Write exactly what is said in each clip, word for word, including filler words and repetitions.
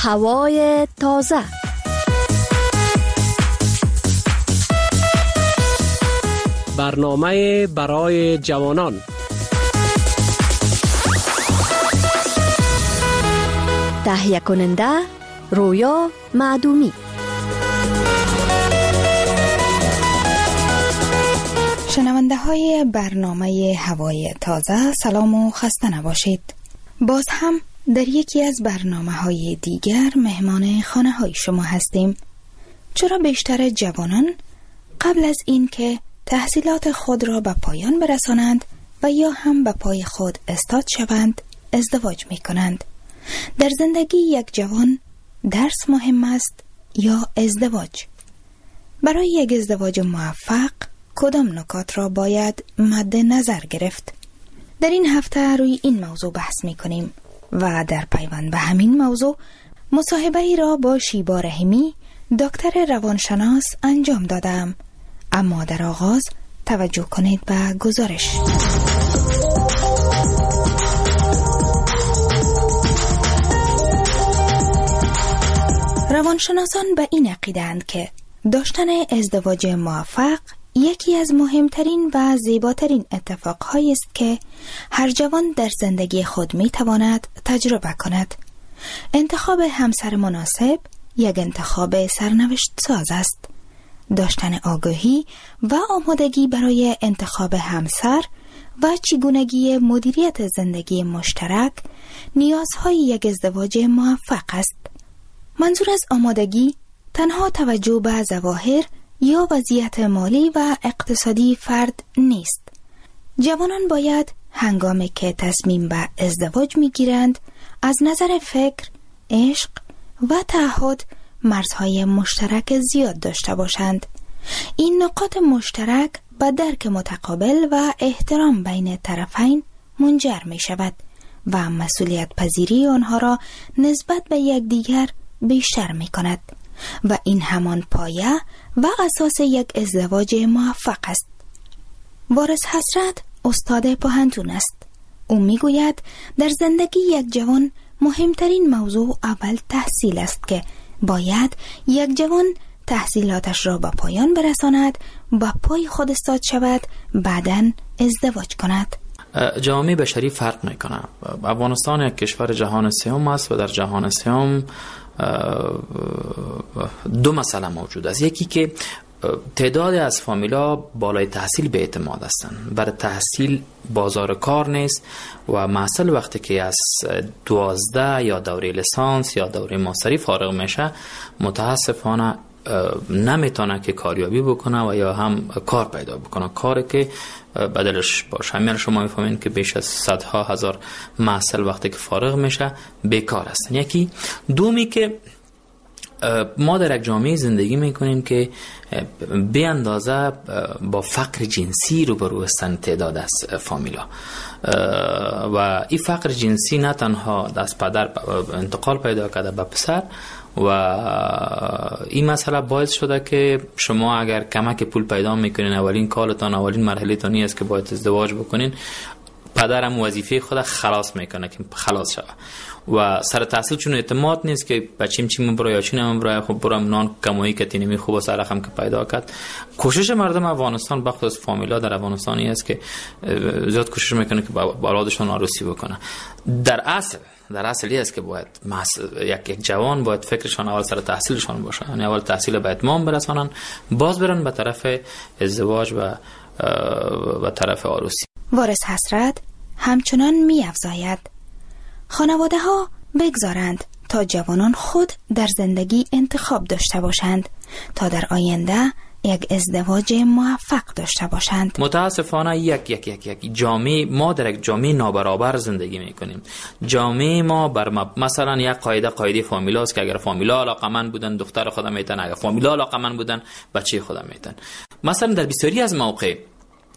هوای تازه. برنامه برای جوانان. تهیه کننده رویا معدومی. شنونده های برنامه هوای تازه، سلام و خسته نباشید. باز هم در یکی از برنامه های دیگر مهمان خانه های شما هستیم. چرا بیشتر جوانان قبل از این که تحصیلات خود را به پایان برسانند و یا هم به پای خود استاد شوند ازدواج می کنند؟ در زندگی یک جوان درس مهم است یا ازدواج؟ برای یک ازدواج موفق کدام نکات را باید مد نظر گرفت؟ در این هفته روی این موضوع بحث می کنیم و در پیوند به همین موضوع مصاحبه ای را با شیبا رحیمی دکتر روانشناس انجام دادم. اما در آغاز توجه کنید به گزارش. روانشناسان به این عقیده‌اند که داشتن ازدواج موفق یکی از مهمترین و زیباترین اتفاقهایی است که هر جوان در زندگی خود میتواند تجربه کند. انتخاب همسر مناسب یک انتخاب سرنوشت ساز است. داشتن آگاهی و آمادگی برای انتخاب همسر و چگونگی مدیریت زندگی مشترک نیازهای یک ازدواج موفق است. منظور از آمادگی تنها توجه به ظواهر یا وضعیت مالی و اقتصادی فرد نیست. جوانان باید هنگامی که تصمیم به ازدواج میگیرند از نظر فکر، عشق و تعهد مرزهای مشترک زیاد داشته باشند. این نقاط مشترک به درک متقابل و احترام بین طرفین منجر می شود و مسئولیت پذیری آنها را نسبت به یکدیگر بیشتر می کند و این همان پایه و اساس یک ازدواج موفق است. وارث حسرت استاد پوهنتون است. او می گوید در زندگی یک جوان مهمترین موضوع اول تحصیل است که باید یک جوان تحصیلاتش را به پایان برساند، با پای خود استاد شود، بعداً ازدواج کند. جامعه بشری فرق میکنه. افغانستان یک کشور جهان سوم است و در جهان سوم دو مسئله موجود است. یکی که تعداد از فامیلا بالای تحصیل به اعتماد هستند. برای تحصیل بازار کار نیست و محصل وقتی که از دوازده یا دوره لیسانس یا دوره ماستری فارغ میشه متاسفانه نمیتونه که کاریابی بکنه و یا هم کار پیدا بکنه، کاری که بدلش باشه. همین شما میفهمین که بیش از صدها هزار محصل وقتی که فارغ میشه بیکار هستن. یکی دومی که ما در یک جامعه زندگی میکنیم که به اندازه با فقر جنسی روبرو هستند تعداد از فامیلا و این فقر جنسی نه تنها از پدر انتقال پیدا کرده به پسر و این مسئله باعث شده که شما اگر کمک پول پیدا میکنین، اولین کارتان، اولین مرحله تانی است که باید ازدواج بکنین، پدرم وظیفه خود خلاص میکنه که خلاص شوه و سر تحصیل چون اعتماد نیست که بچیم چی من برای چی من برای خب برام نان کمایی که تینمی خوب سر رقم که پیدا کرد. کوشش مردم افغانستان بخصوص فامیلا در افغانستانی است که زیاد کوشش میکنه که با اولادشون عروسی بکنه. در اصل در اصلی است که باید یک یک جوان باید فکرشان اول سر تحصیلشان باشه، یعنی اول تحصیل به اتمام برسانن، باز برن به طرف ازدواج و و طرف عروسی. وارث حسرت همچنان می افزاید خانواده ها بگذارند تا جوانان خود در زندگی انتخاب داشته باشند تا در آینده یک ازدواج موفق داشته باشند. متاسفانه یک یک یک یک جامعه ما در یک جامعه نابرابر زندگی میکنیم. جامعه ما بر مثلا یک قاعده قاعده فامیلا است که اگر فامیلا علاقمند بودن دختر خودم میتن، اگر فامیلا علاقمند بودن بچه خودم میتن. مثلا در بسیاری از مواقع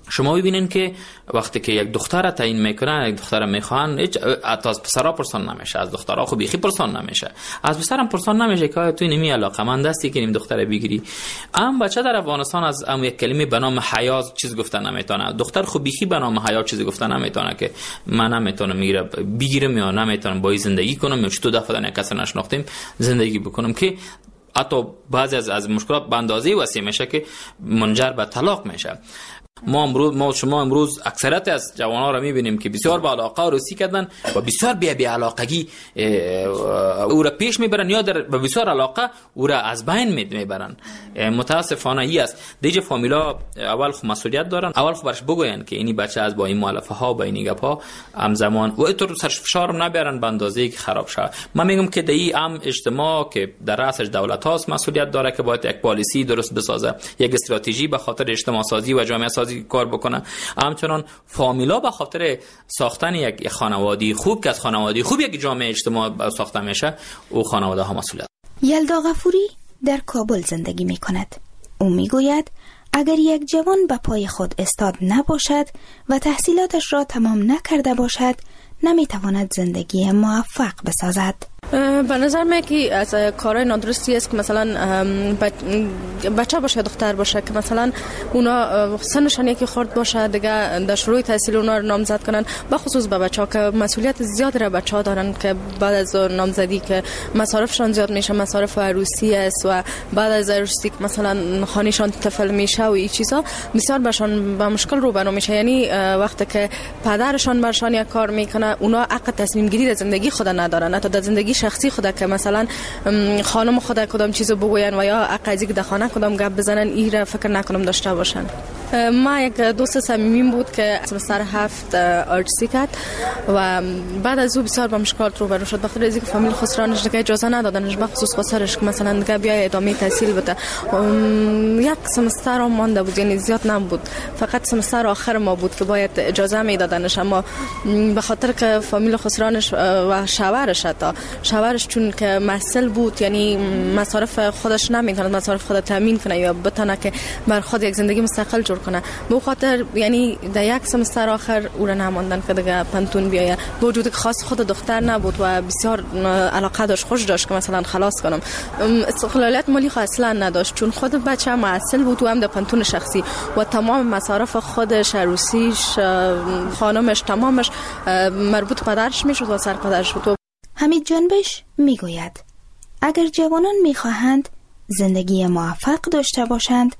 شما ببینین که وقتی که یک دختر تعیین میکنن، یک دختر میخوان، هیچ حتی از پسرا پرسان نمیشه، از دخترها خب بیخی پرسان نمیشه، از پسرم پرسان نمیشه که تو نمی علاقه من دستی که نیم دختر بگیری. ام بچه در افغانستان از ام یک کلمه به نام حیا چیز گفتن نمیتونه، دختر خب بیخی به نام حیا چیز گفتن نمیتونه که من نمیتونم میگیره بگیرم یا نمیتونم با زندگی کنم یا چطور دفعه نه کس نشناختیم زندگی بکنم، که حتی بعضی از از مشکلات به اندازه وسیع میشه که منجر به طلاق میشه. ما امروز ما شما امروز اکثریت از جوانان را میبینیم که بسیار با علاقه عروسی کردن و بسیار بی بی علاقگی او را پیش میبرن یا در بسیار علاقه او را از بین میبرن. متاسفانه ای است دیگه فامیلا اول خو مسئولیت دارن، اول خو برش بگوین که اینی بچه از با این مؤلفه ها با این گپا همزمان و اینطور سرش فشار نبرن به اندازه‌ای که خراب شه. من میگم که دی ام اجتماع که در رأسش دولت هاست مسئولیت داره که باید یک پالیسی درست بسازه، یک استراتژی به خاطر اجتماع سازی و جامعه سازی کار بکنه. همچنان فامیلا به خاطر ساختن یک خانواده خوب که از خانواده خوب یک جامعه اجتماع ساخته میشه، او خانواده ها مسئولیت. یلدا غفوری در کابل زندگی می کند. او می گوید اگر یک جوان به پای خود استاد نباشد و تحصیلاتش را تمام نکرده باشد، نمی تواند زندگی موفق بسازد. به نظر من که از کارهای نادرستی است که مثلا بچه باشه دختر باشه که مثلا اونا سنشان یکی خورد باشه دیگه در شروع تحصیل اونا رو نامزد کنن، به خصوص به بچه‌ها که مسئولیت زیاد را بچه‌ها دارن که بعد از نامزدی که مصارفشان زیاد میشه، مصارف عروسی است و بعد از عروسی که مثلا خانه‌شان طفل میشه و این چیزا بسیار برشان با مشکل روبرو میشه. یعنی وقتی که پدرشان برشان یک کار میکنه، اونا حق تصمیم گیری در زندگی خود ندارن، حتی در زندگی شخصی خدا که مثلا خانم خدا کدام چیزو بگوین و یا عقیدی که در خانه کدام گپ بزنن این را فکر نکنم داشته باشن. ما یک دوست صمیمیم بود که سمستر هفت آرتسی کرد و بعد از او بسیار با مشکلات روبرو شد، بخاطر اینکه فامیل خسرانش دیگه اجازه ندادنش، به خصوص خسرش که مثلا دیگه بیای ادامه تحصیل بده. یک سمستر هم مانده بود، یعنی زیاد نبود، فقط سمستر آخر ما بود که باید اجازه میدادنش، اما به خاطر که فامیل خسرانش و شوهرش حتی شوهرش چون که مسئول بود، یعنی مصارف خودش نمیتونه مصارف خود تامین کنه یا بتونه که بر خود یک زندگی مستقل جور کنه، به خاطر یعنی در یک سمستر آخر او را نماندن که دیگه پنتون بیایه. با وجود که خاص خود دختر نبود و بسیار علاقه داشت، خوش داشت که مثلا خلاص کنم، استقلالیت مالی خود اصلا نداشت چون خود بچه مسئول بود و هم در پنتون شخصی و تمام مصارف خودش، عروسیش، خانمش، تمامش مربوط پدرش میشد و سر پدرش بود. حمید جنبش میگوید اگر جوانان میخواهند زندگی موفق داشته باشند،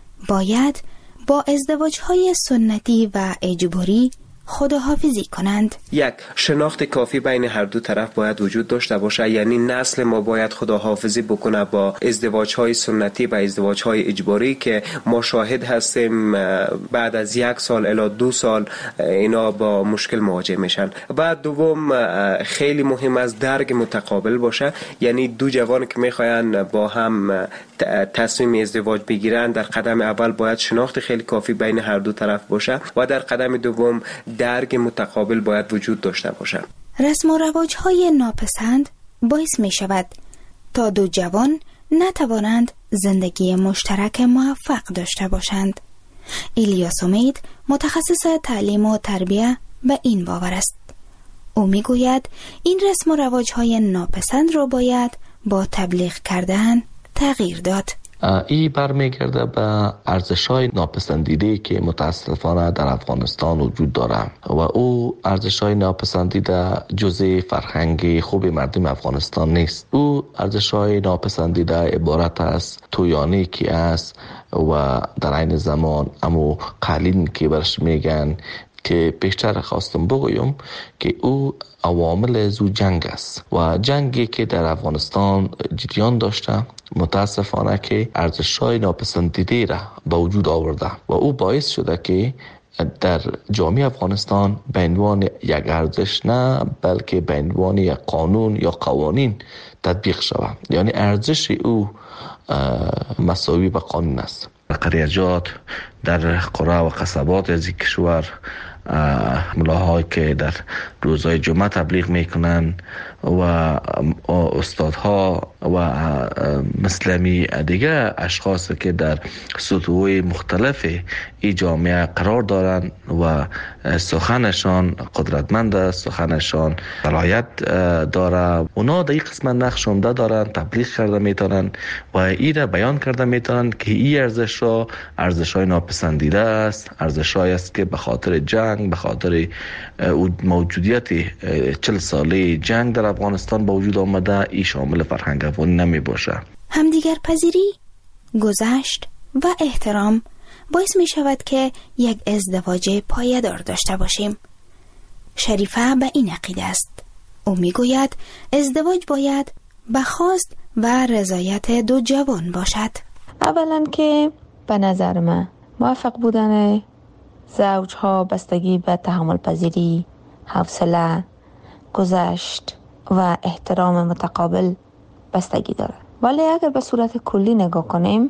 باید با ازدواج‌های سنتی و اجباری خداحافظی کنند. یک شناخت کافی بین هر دو طرف باید وجود داشته باشه، یعنی نسل ما باید خداحافظی بکنه با ازدواج‌های سنتی و ازدواج‌های اجباری که ما شاهد هستیم بعد از یک سال الی دو سال اینا با مشکل مواجه میشن. بعد دوم خیلی مهم است درک متقابل باشه، یعنی دو جوان که میخواین با هم تصمیم ازدواج بگیرن، در قدم اول باید شناخت خیلی کافی بین هر دو طرف باشه و در قدم دوم درک متقابل باید وجود داشته باشد. رسم و رواج‌های ناپسند باعث می شود تا دو جوان نتوانند زندگی مشترک موفق داشته باشند. الیاس امید متخصص تعلیم و تربیه به این باور است. او می گوید این رسم و رواج‌های ناپسند را باید با تبلیغ کردن تغییر داد. ای برمیگرده به ارزش‌های ناپسندیده که متاسفانه در افغانستان وجود داره و او ارزش‌های ناپسندیده جزء فرهنگ خوب مردم افغانستان نیست. او ارزش‌های ناپسندیده عبارت است تویانی که است و در عین زمان امو قالین که برش میگن که پیشتر خواستم بگویم که او عوامل زو جنگ است و جنگی که در افغانستان جریان داشته متاسفانه که ارزش‌های ناپسندیده را به وجود آورده و او باعث شده که در جامعه افغانستان به عنوان یک ارزش نه بلکه به عنوان یک قانون یا قوانین تطبیق شود، یعنی ارزش او مساوی به قانون است. قریجات در قرى و قصبات از کشور ملاهایی که در روزهای جمعه تبلیغ میکنن و استادها و مسلمی دیگه اشخاص که در سطوح مختلف ای جامعه قرار دارن و سخنشان قدرتمند است، سخنشان صلاحیت داره، اونا در این قسمت نقش عمده دارن، تبلیغ کرده میتونن و ای را بیان کرده میتونن که این ارزش را ارزش‌های ناپسندیده است، ارزش‌هایی است که به خاطر جنگ، به خاطر موجودیت چهل ساله جنگ در افغانستان با وجود آمده، ای شامل فرهنگ افغانی نمی باشه. همدیگر پذیری، گذشت و احترام باعث می شود که یک ازدواج پایدار داشته باشیم. شریفه به این عقیده است. او می گوید ازدواج باید به خواست و رضایت دو جوان باشد. اولا که به نظر من موفق بودن زوجها بستگی به تحمل پذیری، حوصله، گذشت و احترام متقابل بستگی داره. ولی اگر به صورت کلی نگاه کنیم،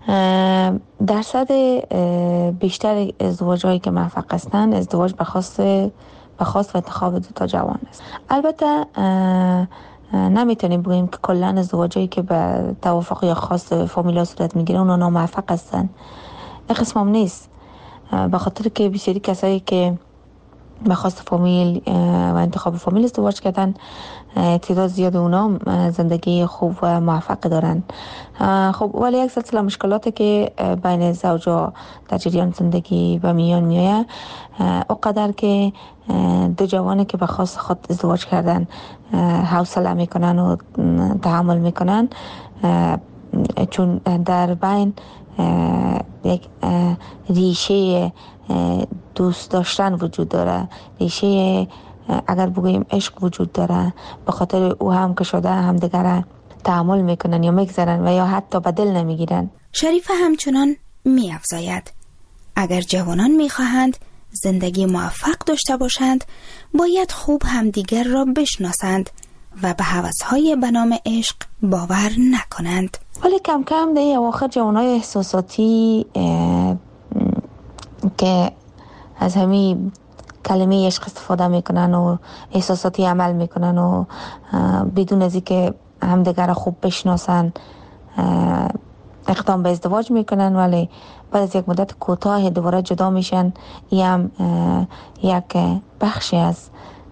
درصد بیشتر ازدواج‌هایی که موفق هستند ازدواج به خواست به خواست و انتخاب دو تا جوان است. البته نمیتونیم بگیم که کلا ازدواجایی که به توافق یا خواست فامیلا صورت میگیره اونا ناموفق هستن. این قسم هم نیست، به خاطر که بسیاری کسایی که به خواست فامیل و انتخاب فامیل ازدواج کردن تعداد زیاد اونا زندگی خوب و موفق دارن. خب ولی یک سلسله مشکلاتی که بین زوجا در جریان زندگی به میان میایه، اونقدر که دو جوانی که به خواست خود ازدواج کردن حوصله میکنن و تحمل میکنن، چون در بین یک ریشه دوست داشتن وجود داره، ریشه اگر بگوییم عشق وجود داره، به خاطر او هم که شده هم دیگر تحمل میکنن یا میگذارن و یا حتی به دل نمیگیرن. شریفه همچنان میافزاید اگر جوانان میخواهند زندگی موفق داشته باشند باید خوب همدیگر را بشناسند و به هوس‌های به نام عشق باور نکنند. ولی کم کم در اواخر جوانای احساساتی که از همین کلمه عشق استفاده میکنن و احساساتی عمل میکنن و بدون از اینکه همدیگر خوب بشناسن اقدام به ازدواج میکنن، ولی بعد از یک مدت کوتاه دوباره جدا میشن. این هم یک بخشی از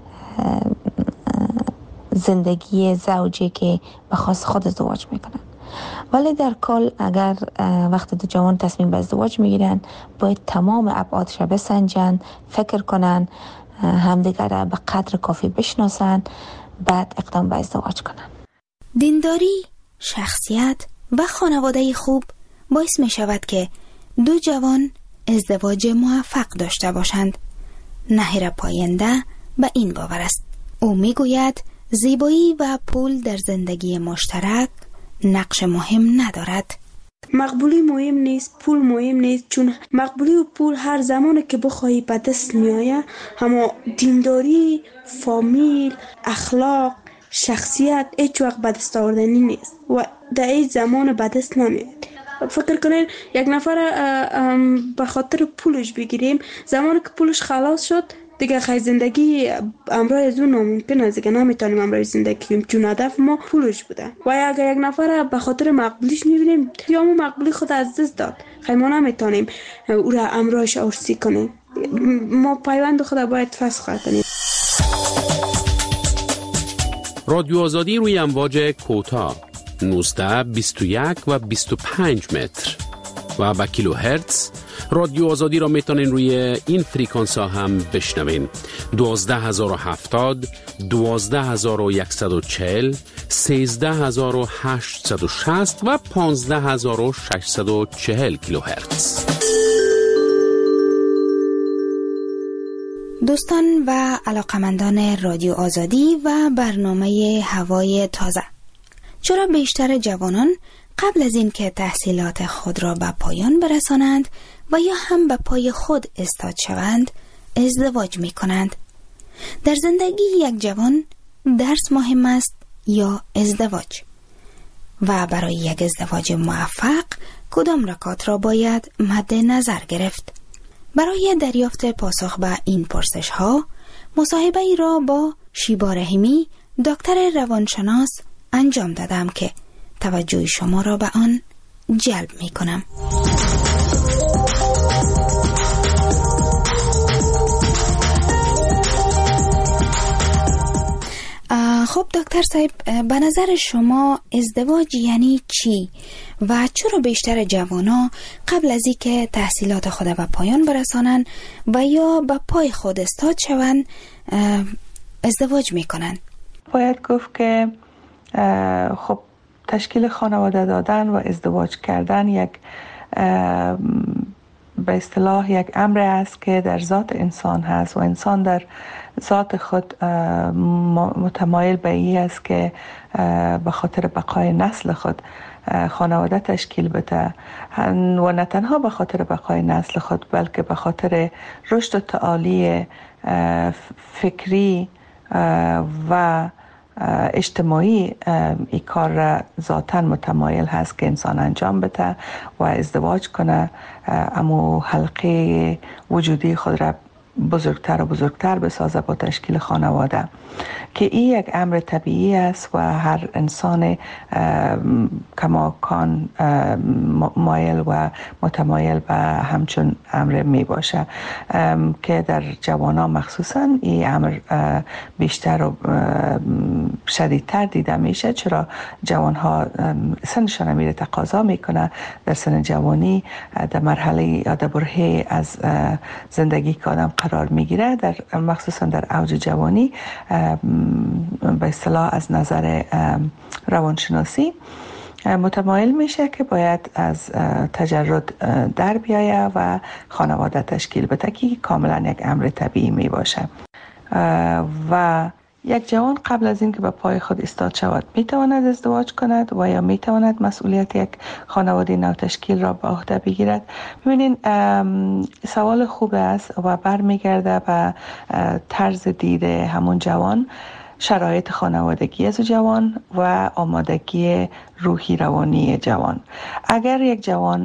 زندگی زوجی که به خواست خود ازدواج میکنن. ولی در کل اگر وقت دو جوان تصمیم به ازدواج میگیرن باید تمام ابعادش بسنجن، فکر کنن، همدیگر را به قدر کافی بشناسن، بعد اقدام به ازدواج کنن. دینداری، شخصیت و خانواده خوب باعث می شود که دو جوان ازدواج موفق داشته باشند. نهیر پاینده به این باور است. او می گوید زیبایی و پول در زندگی مشترک نقش مهم ندارد. مقبولی مهم نیست، پول مهم نیست، چون مقبولی و پول هر زمانی که بخواهی به دست میآید، اما دینداری، فامیل، اخلاق، شخصیت هیچ وقت به دست آوردنی نیست و در این زمان به دست نمیاد. فکر کنین یک نفر به خاطر پولش بگیریم، زمانی که پولش خلاص شد دیگه خیلی زندگی امرای از اون ناممکن است، دیگه نمیتونیم امرای زندگی کنیم، چون هدف ما پولش بوده. و اگر یک نفر به خاطر مقبولیش میبینیم یا مو مقبولی خود از دست داد، خیلی ما نمیتونیم او را امرایش ارسی کنیم. ما پیوند خود باید فسخ کنیم. رادیو آزادی روی امواج کوتاه نوزده، بیست و یک و بیست و پنج متر و با کیلو هرتز. رادیو آزادی را میتونین روی این فریکانس ها هم بشنوین: دوازده هزار و هفتاد، دوازده هزار و صد و چهل، سیزده هزار و هشتصد و شصت و پانزده هزار و ششصد و چهل کیلو هرتز. دوستان و علاقمندان رادیو آزادی و برنامه هوای تازه، چرا بیشتر جوانان قبل از این که تحصیلات خود را به پایان برسانند و یا هم به پای خود استاد شوند ازدواج می کنند؟ در زندگی یک جوان درس مهم است یا ازدواج؟ و برای یک ازدواج موفق کدام نکات را باید مد نظر گرفت؟ برای دریافت پاسخ به این پرسش ها مصاحبه ای را با شیبا رحیمی دکتر روانشناس انجام دادم که توجه شما را به آن جلب می کنم. خب دکتر صاحب، به نظر شما ازدواج یعنی چی و چرا بیشتر جوانا قبل از اینکه تحصیلات خود به پایان برسانن و یا به پای خود استاد شوند ازدواج میکنن؟ باید گفت که خب تشکیل خانواده دادن و ازدواج کردن یک به اصطلاح یک امر است که در ذات انسان هست و انسان در ذات خود متمایل به این است که به خاطر بقای نسل خود خانواده تشکیل بده و نه تنها به خاطر بقای نسل خود بلکه به خاطر رشد و تعالی فکری و اجتماعی این کار را ذاتاً متمایل هست که انسان انجام بده و ازدواج کنه، اما حلقه وجودی خود را بزرگتر و بزرگتر بسازه با تشکیل خانواده که این یک امر طبیعی است و هر انسان کماکان مایل و متمایل به همچون امر می باشه که در جوانان مخصوصا این امر بیشتر و شدیدتر دیده میشه، چرا جوان ها سنشان میره تقاضا میکنه در سن جوانی در مرحله یا در برهه از زندگی که آدم قرار میگیره، در مخصوصا در اوج جوانی به اصطلاح از نظر روانشناسی متمایل میشه که باید از تجرد در بیایه و خانواده تشکیل بده که کاملا یک امر طبیعی می باشه و یک جوان قبل از اینکه به پای خود ایستاد شود میتواند ازدواج کند و یا میتواند مسئولیت یک خانواده نو تشکیل را به عهده بگیرد. ببینین سوال خوب است و برمیگرده به طرز دید همون جوان، شرایط خانوادگی از جوان و آمادگی روحی روانی جوان. اگر یک جوان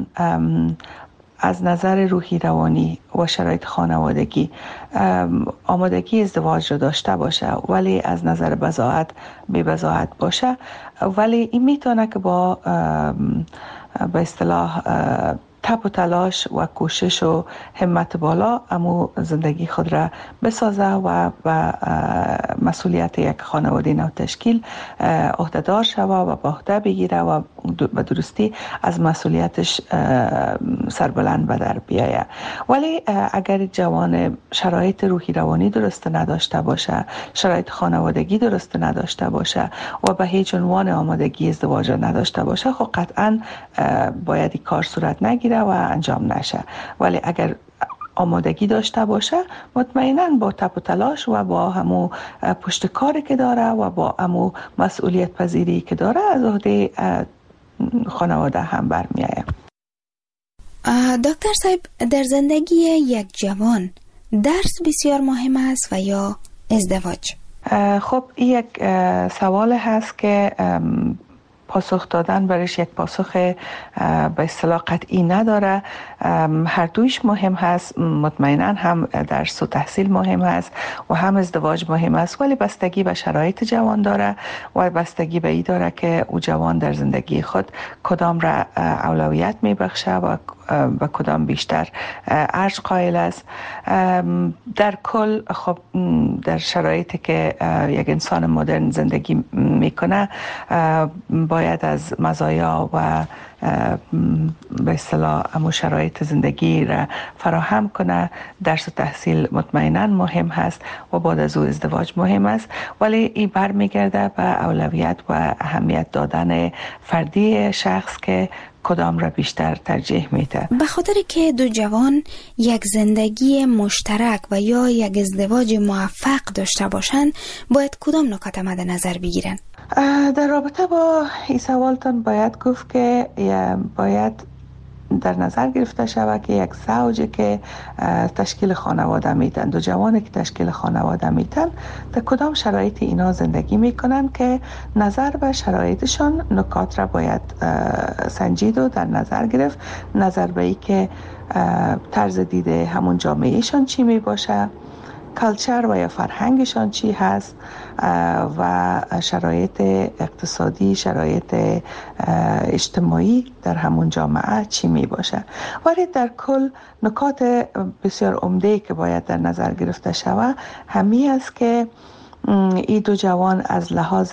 از نظر روحی روانی و شرایط خانوادگی آمادگی ازدواج را داشته باشه ولی از نظر بضاعت بی بضاعت باشه، ولی این میتونه که با به اصطلاح تپ و تلاش و کوشش و همت بالا امو زندگی خود را بسازه و و مسئولیت یک خانواده نو تشکیل عهده‌دار شوه و با عهده بگیره و به درستی از مسئولیتش سربلند به در بیایه. ولی اگر جوان شرایط روحی روانی درست نداشته باشه، شرایط خانوادگی درست نداشته باشه و به هیچ عنوان آمادگی ازدواج نداشته باشه، خب قطعا باید این کار صورت نگیره و انجام نشه. ولی اگر آمادگی داشته باشه، مطمئناً با تپ و تلاش و با همو پشت کاری که داره و با همو مسئولیت پذیری که داره از عهده خانواده هم برمیآید. دکتر صاحب، در زندگی یک جوان درس بسیار مهم است و یا ازدواج؟ خب این یک سوال هست که پاسخ دادن برش یک پاسخ به اصطلاح قطعی نداره. هر دویش مهم هست، مطمئنا هم درس و تحصیل مهم هست و هم ازدواج مهم است، ولی بستگی به شرایط جوان داره و بستگی به این داره که او جوان در زندگی خود کدام را اولویت میبخشه و و کدام بیشتر ارج قائل است. در کل خب در شرایطی که یک انسان مدرن زندگی میکنه باید از مزایا و به اصطلاح امو شرایط زندگی را فراهم کنه. درس و تحصیل مطمئنا مهم هست و بعد از او ازدواج مهم است، ولی این برمیگرده به اولویت و اهمیت دادن فردی شخص که کدام را بیشتر ترجیح میده. به خاطر که دو جوان یک زندگی مشترک و یا یک ازدواج موفق داشته باشند، باید کدام نکات مد نظر بگیرن؟ در رابطه با این سوالتان باید گفت که باید در نظر گرفته شود که یک زوجی که تشکیل خانواده میتن، دو جوانی که تشکیل خانواده میتن، در کدام شرایط اینا زندگی میکنن که نظر به شرایطشان نکات را باید سنجید و در نظر گرفت، نظر به ای که طرز دیده همون جامعهشان چی می باشه، کلچر و یا فرهنگشان چی هست و شرایط اقتصادی، شرایط اجتماعی در همون جامعه چی می باشه. ولی در کل نکات بسیار عمده که باید در نظر گرفته شود همی است که این دو جوان از لحاظ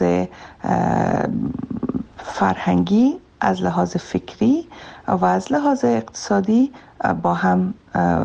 فرهنگی، از لحاظ فکری و از لحاظ اقتصادی با هم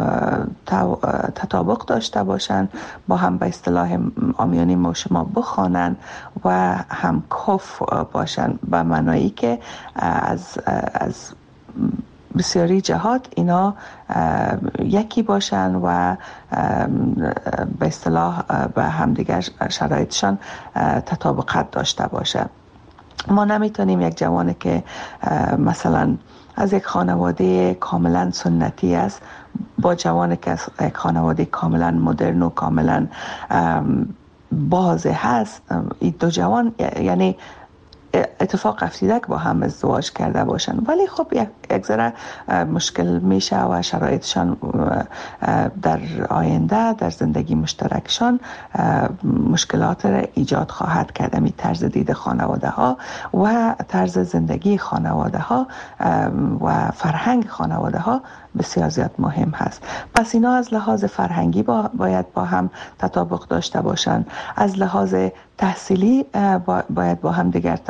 تطابق داشته باشند، با هم به اصطلاح عامیانه ما شما بخوانند و هم کف باشند، به معنایی که از از بسیاری جهات اینا یکی باشن و به اصطلاح به همدیگر شرایطشان تطابقت داشته باشه. ما نمیتونیم یک جوانی که مثلا از یک خانواده کاملا سنتی است با جوانی که از یک خانواده کاملا مدرن و کاملا باز هست، این دو جوان یعنی اتفاق افتیده که با هم ازدواج کرده باشن، ولی خب یک ذره مشکل میشه و شرایطشان در آینده در زندگی مشترکشان مشکلات را ایجاد خواهد کرد. می طرز دید خانواده ها و طرز زندگی خانواده ها و فرهنگ خانواده ها بسیار زیاد مهم هست. پس اینا از لحاظ فرهنگی با باید با هم تطابق داشته باشن، از لحاظ تحصیلی باید با هم دیگر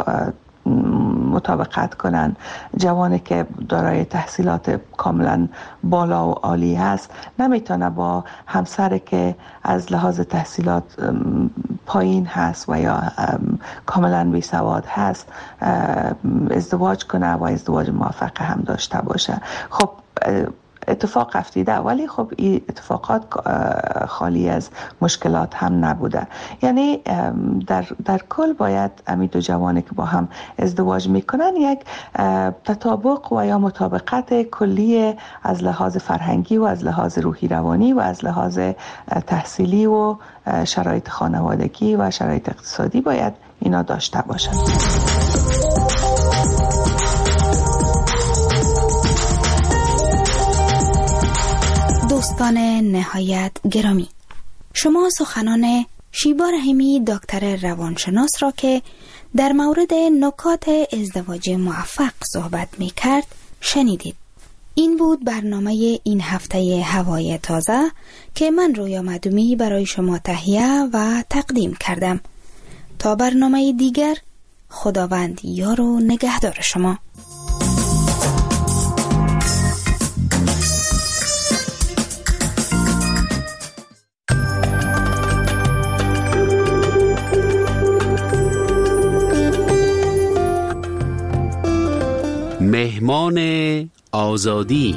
مطابقت کنن. جوانی که دارای تحصیلات کاملا بالا و عالی هست نمیتونه با همسر که از لحاظ تحصیلات پایین هست و یا کاملا بی سواد هست ازدواج کنه و ازدواج موفق هم داشته باشه. خب اتفاق افتیده، ولی خب این اتفاقات خالی از مشکلات هم نبوده. یعنی در, در کل باید امی دو جوانی که با هم ازدواج میکنن یک تطابق و یا مطابقت کلی از لحاظ فرهنگی و از لحاظ روحی روانی و از لحاظ تحصیلی و شرایط خانوادگی و شرایط اقتصادی باید اینا داشته باشن. دوستان نهایت گرامی، شما سخنان شیبا رحیمی دکتر روانشناس را که در مورد نکات ازدواج موفق صحبت می کرد شنیدید. این بود برنامه این هفته هوای تازه که من رویا مدومی برای شما تهیه و تقدیم کردم. تا برنامه دیگر، خداوند یار و نگهدار شما. مهمان آزادی.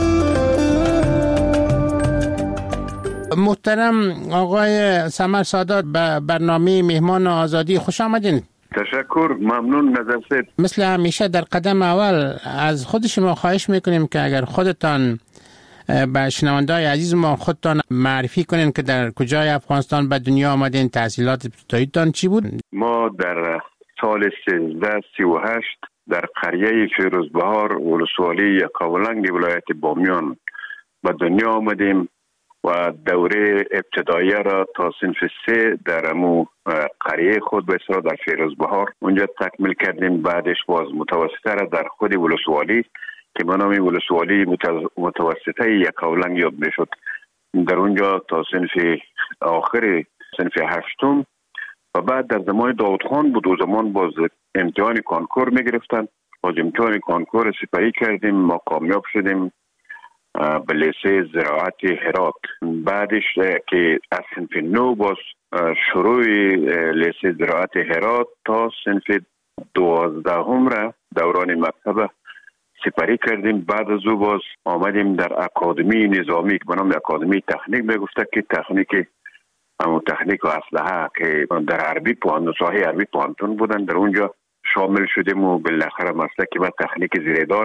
محترم آقای سمر سادات به برنامه مهمان آزادی خوش آمدین. تشکر، ممنون نظرت. مثل همیشه در قدم اول از خود شما خواهش میکنیم که اگر خودتان به شنونده‌های عزیز ما خودتان معرفی کنین که در کجای افغانستان به دنیا آمدین، تحصیلات ابتداییتان چی بود؟ ما در سال سیزده سی و هشت در قریه فیروزبهار ولسوالی یکاولنگ ولایت بامیان به دنیا آمدیم و دوره ابتدایی را تا صنف سه در امو قریه خود به اصطلاح در فیروزبهار اونجا تکمیل کردیم. بعدش باز متوسطه را در خود ولسوالی که به نام ولسوالی متوسطه یکاولنگ یاد میشد در اونجا تا صنف آخر صنف هشتم و بعد در زمان داود خان بود و زمان باز امتحان کانکور می گرفتن. باز امتحان کانکور سپری کردیم، ما کامیاب شدیم به لیسه زراعت هرات. بعدش که از صنف نو باز شروع لیسه زراعت هرات تا صنف دوازدهم را دوران مکتب سپری کردیم. بعد از او باز آمدیم در اکادمی نظامی که به نام اکادمی تکنیک می گفته که تکنیک اما تکنیک و اسلحه که در عربی پوهنتون ساحه عربی پوهنتون بودن، در اونجا شامل شدیم و بالاخره مسلک و تکنیک زیردار است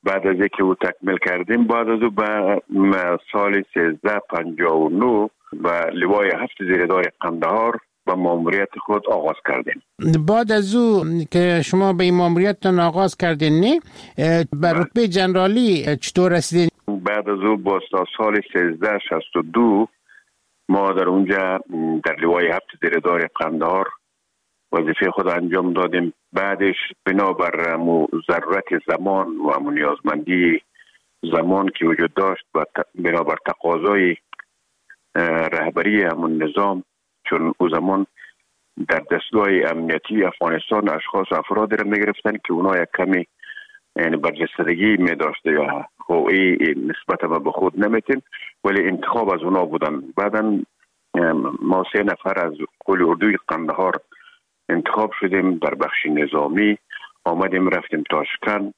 بعد از اینکه او تکمیل کردیم، بعد از او به سال سیزده پنجاه و نه و لوای هفت زیردار قندهار به ماموریت خود آغاز کردیم. بعد از او که شما به این ماموریتتان آغاز کردین نه به رتبه جنرالی چطور رسیدین؟ بعد از او با سال سیزده شصت و دو ما در اونجا در لوای هفت زیردار قندهار وظیفه خود انجام دادیم. بعدش بنابر ضرورت زمان و نیازمندی زمان که وجود داشت و بنابر تقاضای رهبری همون نظام، چون او زمان در دستگاه امنیتی افغانستان اشخاص افراد را میگرفتن که اونا یک کمی یعنی برجستگی می داشته یا هوئی نسبت ما به خود نمیتین، ولی انتخاب از اونا بودن. بعدا ما سه نفر از قول اردوی قندهار انتخاب شدیم در بخش نظامی، آمدیم رفتیم تاشکند،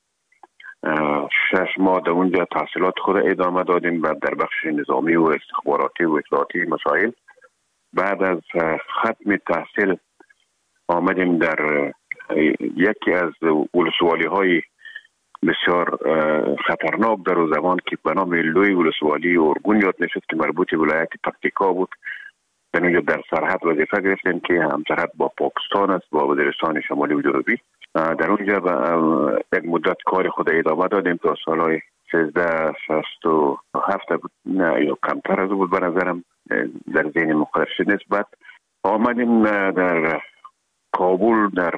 شش ماه در اونجا تحصیلات خود ادامه دادیم و در بخش نظامی و استخباراتی و اطلاعاتی مسائل. بعد از ختم تحصیل آمدیم در یکی از ولسوالی های بسیار خطرناک در اون زمان که به نام لوی ولسوالی ارگون یاد میشد که مربوط به ولایت پکتیکا بود. در اونجا در سرحد وظیفه گرفتیم که هم سرحد با پاکستان است، با وزیرستان شمالی و جنوبی. در اونجا یک مدت کار خود ادامه دادیم تا سالهای سیزده شصت و هفت بود، نه یا کمتر از بود به نظرم، در ذهن مقررش نیست. بعد آمدیم در کابل در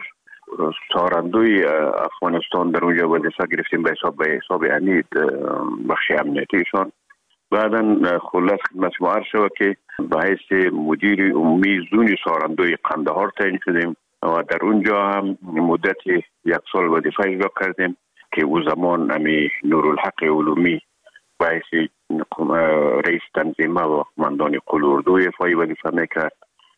سارندوی افغانستان در اونجا وظیفه گرفتیم به حساب به حساب امید بخش امنیتیشان. بعدا خلاص خدمت شما عرض شد که به حیث مدیر عمومی زون سارندوی قندهار تعیین شدیم و در اونجا هم مدت یک سال وظیفه اجرا کردیم که او زمان امی نورالحق علومی به حیث رئیس تنظیمه و قماندان قول اردوی افغانی وظیفه میکرد.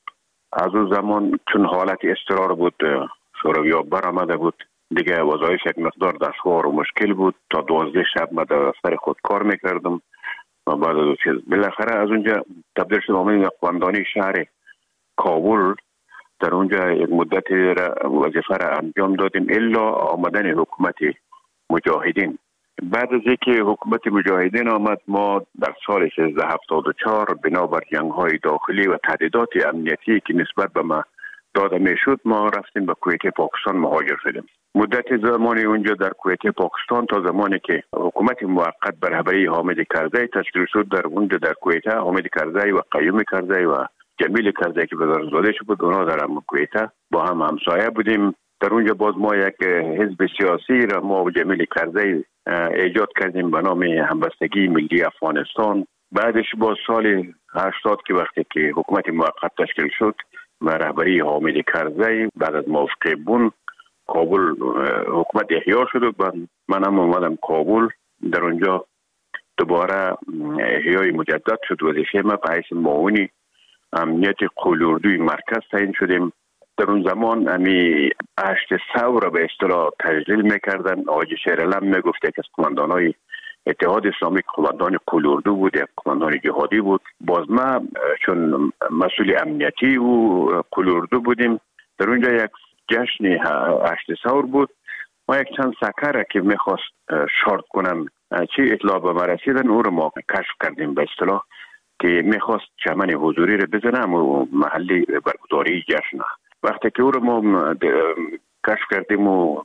از او زمان چون حالت اضطرار بود، شوروی‌ها برآمده بود، دیگه وظایف یک مقدار دشوار و مشکل بود. تا دوازده شب من در سر خود کار میکردم و بعد از چیز بالاخره از اونجا تبدیل شدم آمدیم قماندانی شهر کابل. در اونجا یک مدت وظیفه را انجام دادیم الا آمدن حکومت مجاهدین. بعد از اینکه حکومت مجاهدین آمد، ما در سال سیزده هفتاد و چهار بنابر جنگ‌های داخلی و تهدیدات امنیتی که نسبت به ما داده میشد، ما رفتیم به کویت پاکستان مهاجر شدیم. مدت زمانی اونجا در کویت پاکستان تا زمانی که حکومت موقت به رهبری حامد کرزی تشکیل شد، در اونجا در کویت حامد کرزی و قیوم کرزی و جمیل کرزی که وزارتزاده شد بود، اونا در کویت با هم همسایه بودیم. در اونجا باز ما یک حزب سیاسی را ما و جمیل کرزی ایجاد کردیم به نام همبستگی ملی افغانستان. بعدش با سال هشتاد که وقتی که حکومت موقت تشکیل شد و رهبری حامد کرزی، بعد از موافقه بون کابل حکومت احیا شد و من هم اومدم کابل. در اونجا دوباره احیای مجدد شد. وظیفه ما به حیث معاون امنیت قول اردوی مرکز تعیین شدیم. در اون زمان امی هشت سو را به اصطلاح تجلیل میکردن. آقای شیرعلم میگفته که از قماندانای اتحاد اسلامی قماندان قول اردو بود، یک قماندان جهادی بود. باز ما چون مسئول امنیتی و قول اردو بودیم، در اونجا یک جشن هشت سور بود. ما یک چند سکر که میخواست شارت کنن چی اطلاع به ما رسیدن، او رو ما کشف کردیم به اصطلاح که میخواست چمن حضوری رو بزنم و محلی برگزاری جشن. وقتی که او رو ما کشف کردیم و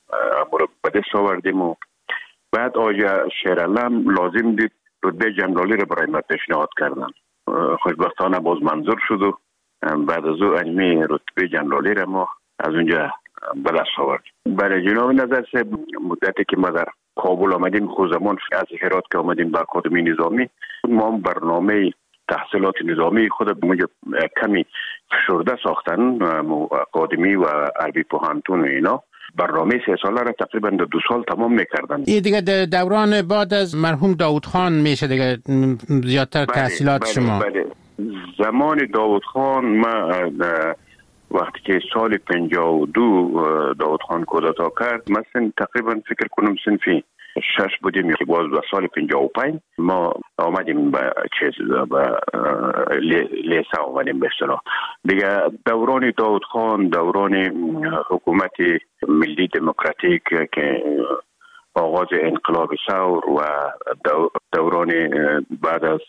به دست آوردیم و بعد آقای شیرعلم لازم دید رتبه جنرالی رو برای ما پیشنهاد کردن. خوشبختانه باز منظور شد و بعد از او علمی رتبه جنرالی رو ما از اونجا به دست آوردیم. برای جناب نظر سه مدتی که ما در کابل آمدیم، خود زمان از هرات که آمدیم به اکادمی نظامی، ما برنامه تحصیلات نظامی خود موجب کمی فشرده ساختن. اکادمی و عربی پوهنتون و اینا برنامه سه ساله را تقریبا دو سال تمام میکردن. این دیگه دوران بعد از مرحوم داود خان میشه دیگه زیادتر تحصیلات بله، شما بله. زمان داود خان ما وقتی که سال پنجاه و دو داود خان کودتا کرد، مثلا تقریبا فکر کنم صنفی شش بودیم که باز به سال پنجاه و پنج ما آمدیم به چیز به لیسه آمدیم به اصطلاح دیگه. دوران داود خان دوران حکومت ملی دموکراتیک که آغاز انقلاب ثور و دوران بعد از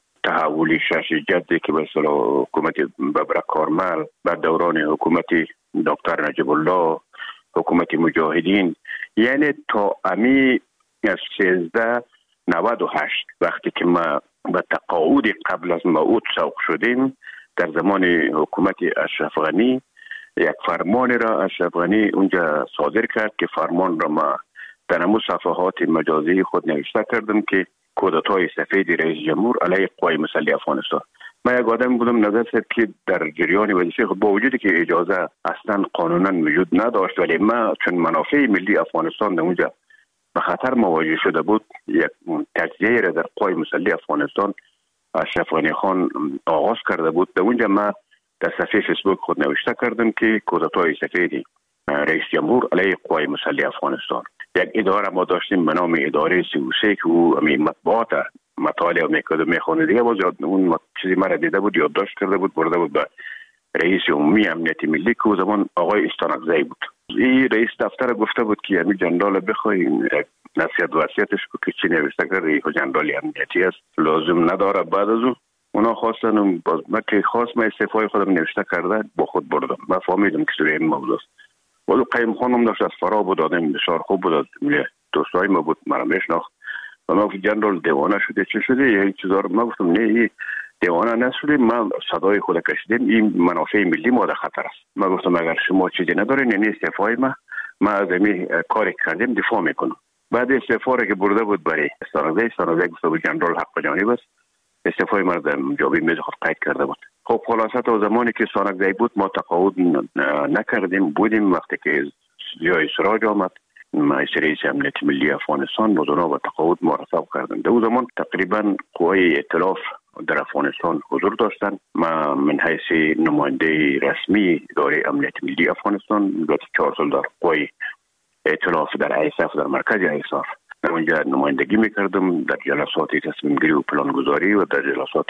تحول شش جدی که به اصطلاح حکومت ببرک کارمل، بعد دوران حکومت دکتر نجیب الله، حکومت مجاهدین، یعنی تا امی از سیزده نود و هشت وقتی که ما به تقاعد قبل از موعود سوق شدیم، در زمان حکومت اشرف غنی یک فرمان را اشرف غنی اونجا صادر کرد که فرمان را ما در همون صفحات مجازی خود نوشته کردم که کودتای سفید رئیس جمهور علیه قوای مسلح افغانستان. من یک آدم بودم نظر شد که در جریان وظیفه با وجودی که اجازه اصلا قانونا وجود نداشت، ولی ما چون منافع ملی افغانستان در اونجا به خطر مواجه شده بود، یک تجزیه را در قوای مسلح افغانستان اشرف غنی خان آغاز کرده بود. در اونجا ما در صفحه فیسبوک خود نوشته کردم که کودتای سفید رئیس جمهور علیه قوای مسلح افغانستان. یک اداره ما داشتیم به نام اداره سی و سه که او مطبوعات مطالعه میکرد و میخوانه دیگه، باز اون چیزی مرا دیده بود، یادداشت کرده بود، برده بود به رئیس عمومی امنیت ملی که او زمان آقای استانکزی بود. این رئیس دفتر گفته بود که همین جنرال بخوای نصیحت وصیتش که چی نوشته کرده، این جنرال امنیتی است، لازم نداره. بعد از اون اونا خواستن، باز من که خواست من استعفای خودم نوشته کرده با خود بردم. من فهمیدم که سوی این موضوع است. ولی قیم خانم داشت از فرا بود، آدم بسیار خوب بود، دوستای ما بود، مرا میشناخت و من گفتم جنرال دیوانه شده، چه شده؟ یه چیزا رو من گفتم نه، این دیوانه نشده، من صدای خود کشیدم، این منافع ملی ما در خطر است. من گفتم اگر شما چیزی ندارین یعنی استعفای ما ما از این کاری کردیم دفاع میکنم. بعد استعفا که برده بود برای استانکزی، استانکزی گفته بود جنرال حق جانب است، استعفای ما در جوابی میز خود قید کرده بود. خب خلاصه تا زمانی که استانکزی بود ما تقاعد نکردیم، بودیم. وقتی که جای سراج آمد رئیس امنیت ملی افغانستان بود، اونا با تقاعد مرتب کردن. در اون زمان تقریبا قوای ائتلاف در افغانستان حضور داشتن. ما من حیث نماینده رسمی اداره امنیت ملی افغانستان گذشته چهار سال در قوای ائتلاف در ایساف، در مرکز ایساف اونجا نمایندگی میکردم در جلسات تصمیم گیری و پلانگذاری و در جلسات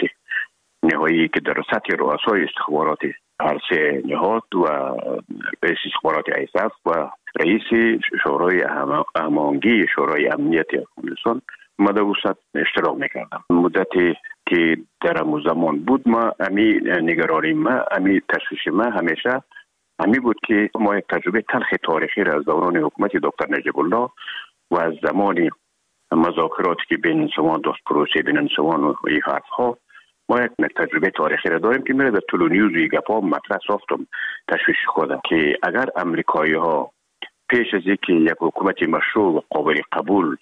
نهایی که در سطح رؤسای استخبارات هر سه نهاد و رئیس استخبارات ایساف و رئیس شورای هماهنگی شورای امنیت افغانستان ما در وسط اشتراک میکردم. مدتی که در همون زمان بود ما امی نگرانی ما امی تشویش ما همیشه امی بود که ما یک تجربه تلخ تاریخی را از دوران حکومت دکتر نجیب الله و از زمان مذاکراتی که بین انسوان داشت، پروسه بین انسوان و این حرف ها، ما یک تجربه تاریخی را داریم که میره در طول نیوز و گپا مطرح ساختم تشویش خودم که اگر امریکایی ها پیش از اینکه یک حکومت مشروع و قابل قبول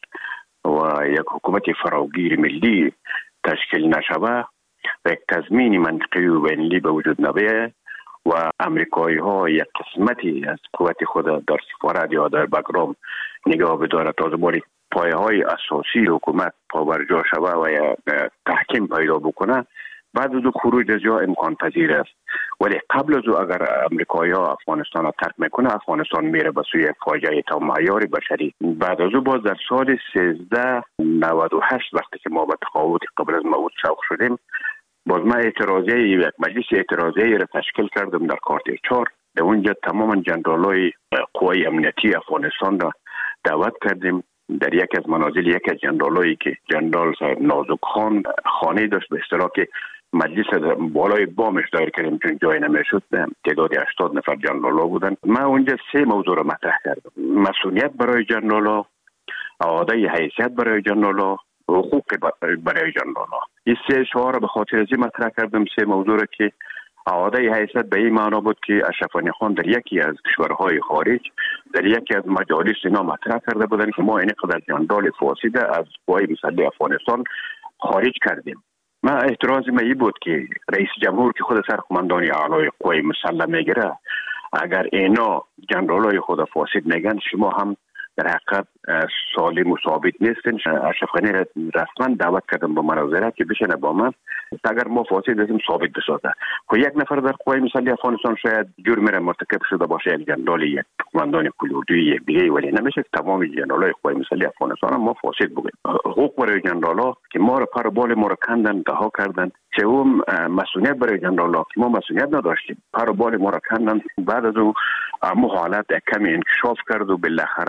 و یک حکومت فراگیر ملی تشکیل نشوه و یک تضمین منطقی و بین‌المللی به وجود نبیه و امریکایی ها یک قسمتی از قوت خود در سفارت یا در بگرام نگاه بداره تا زمان پایه های اساسی حکومت پابرجا شوه و یا تحکیم پیدا بکنه، بعد از خروج از جا امکان پذیر است. ولی قبل از او اگر امریکایی ها افغانستان را ترک میکنه، افغانستان میره به سوی فاجعه تا معیار بشری. بعد از او باز در سال سیزده نود و هشت وقتی که ما به تقاعد قبل از موعود سوق شدیم، باز من اعتراضیه یک مجلس اعتراضیه را تشکیل کردم در کارت چهار. در اونجا تماما جنرالای قوای امنیتی افغانستان را دعوت کردیم. در یک از منازل یک از جنرالایی که جنرال صاحب نازک خان خانه داشت، به اصطلاح که مجلس بالای بامش دایر کردیم چون جای نمیشد، تعداد هشتاد نفر جنرالا بودن. من اونجا سه موضوع را مطرح کردم: مسئولیت برای جنرالا، اعاده حیثیت برای جنرالا، حقوق برای جنرالا. این سه شعار را به خاطر از مطرح کردم، سه موضوع را که اعاده حیثیت به این معنا بود که اشرف غنی خان در یکی از کشورهای خارج در یکی از مجالس اینا مطرح کرده بودن که ما این قدر جنرال فاسد از قوای مسلح افغانستان خارج کردیم. من اعتراض من این بود که رئیس جمهور که خود سرقماندان اعلای قوای مسلح میگیره، اگر اینا جنرالای خود فاسد میگن، شما هم در حقیقت سالم و ثابت نیستن. اشرف غنی رسما دعوت کردم با مناظره که بشینه با من، اگر ما فاسد هستیم ثابت بسازه. خب یک نفر در قوای مسلح افغانستان شاید جرم را مرتکب شده باشه، یک جنرال، یک قماندان کلوردوی، یک دیگه، ولی نمیشه تمام جنرالای قوای مسلح افغانستان ما فاسد بگیم. حقوق برای جنرالا که ما را پر بال ما را کندن، رها کردن. سوم مسئولیت برای جنرالا که ما مسئولیت نداشتیم، پر بال ما را کندن. بعد از او مو حالت کمی انکشاف کرد و بالاخره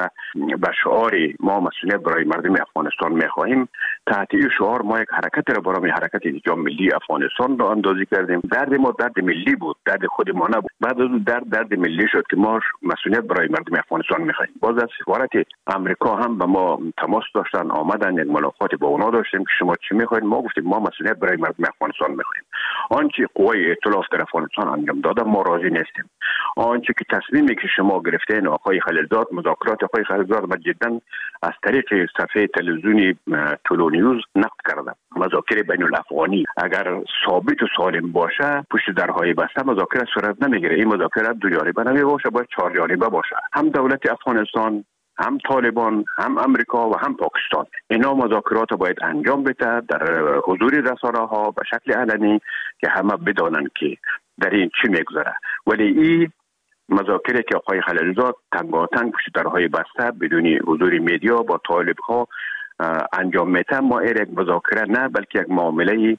به شعار ما مسئولیت برای مردم افغانستان میخواهیم، تحت این شعار ما یک حرکت را برای حرکت انجام ملی افغانستان را اندازی کردیم. درد ما درد ملی بود، درد خود ما نبود. بعد از اون درد درد ملی شد که ما مسئولیت برای مردم افغانستان میخواهیم. باز از سفارت امریکا هم به ما تماس داشتن، آمدن، یک ملاقات با اونا داشتیم که شما چی میخواید؟ ما گفتیم ما مسئولیت برای مردم افغانستان میخواهیم. آنچه قوای ائتلاف در افغانستان انجام داده ما راضی نیستیم. آنچه که تصمیمی که شما گرفتین آقای خلیلزاد، مذاکرات آقای خلیلزاد ما جدا از طریق صفحه تلویزیونی طلوع نیوز نقد کردم. مذاکره بین الافغانی اگر ثابت و سالم باشه پشت درهای بسته مذاکره صورت نمیگیره. این مذاکره دو جانبه نمی باشه، باید چهار جانبه باشه. هم دولت افغانستان، هم طالبان، هم امریکا و هم پاکستان. اینا مذاکرات باید انجام بده در حضور رسانه ها به شکل علنی که همه بدانند که در این چی میگذره. ولی این مذاکره که آقای خلیلزاد تنگاتنگ پشت درهای بسته بدون حضور میدیا با طالب ها انجام میده، ما این یک مذاکره نه بلکه یک معامله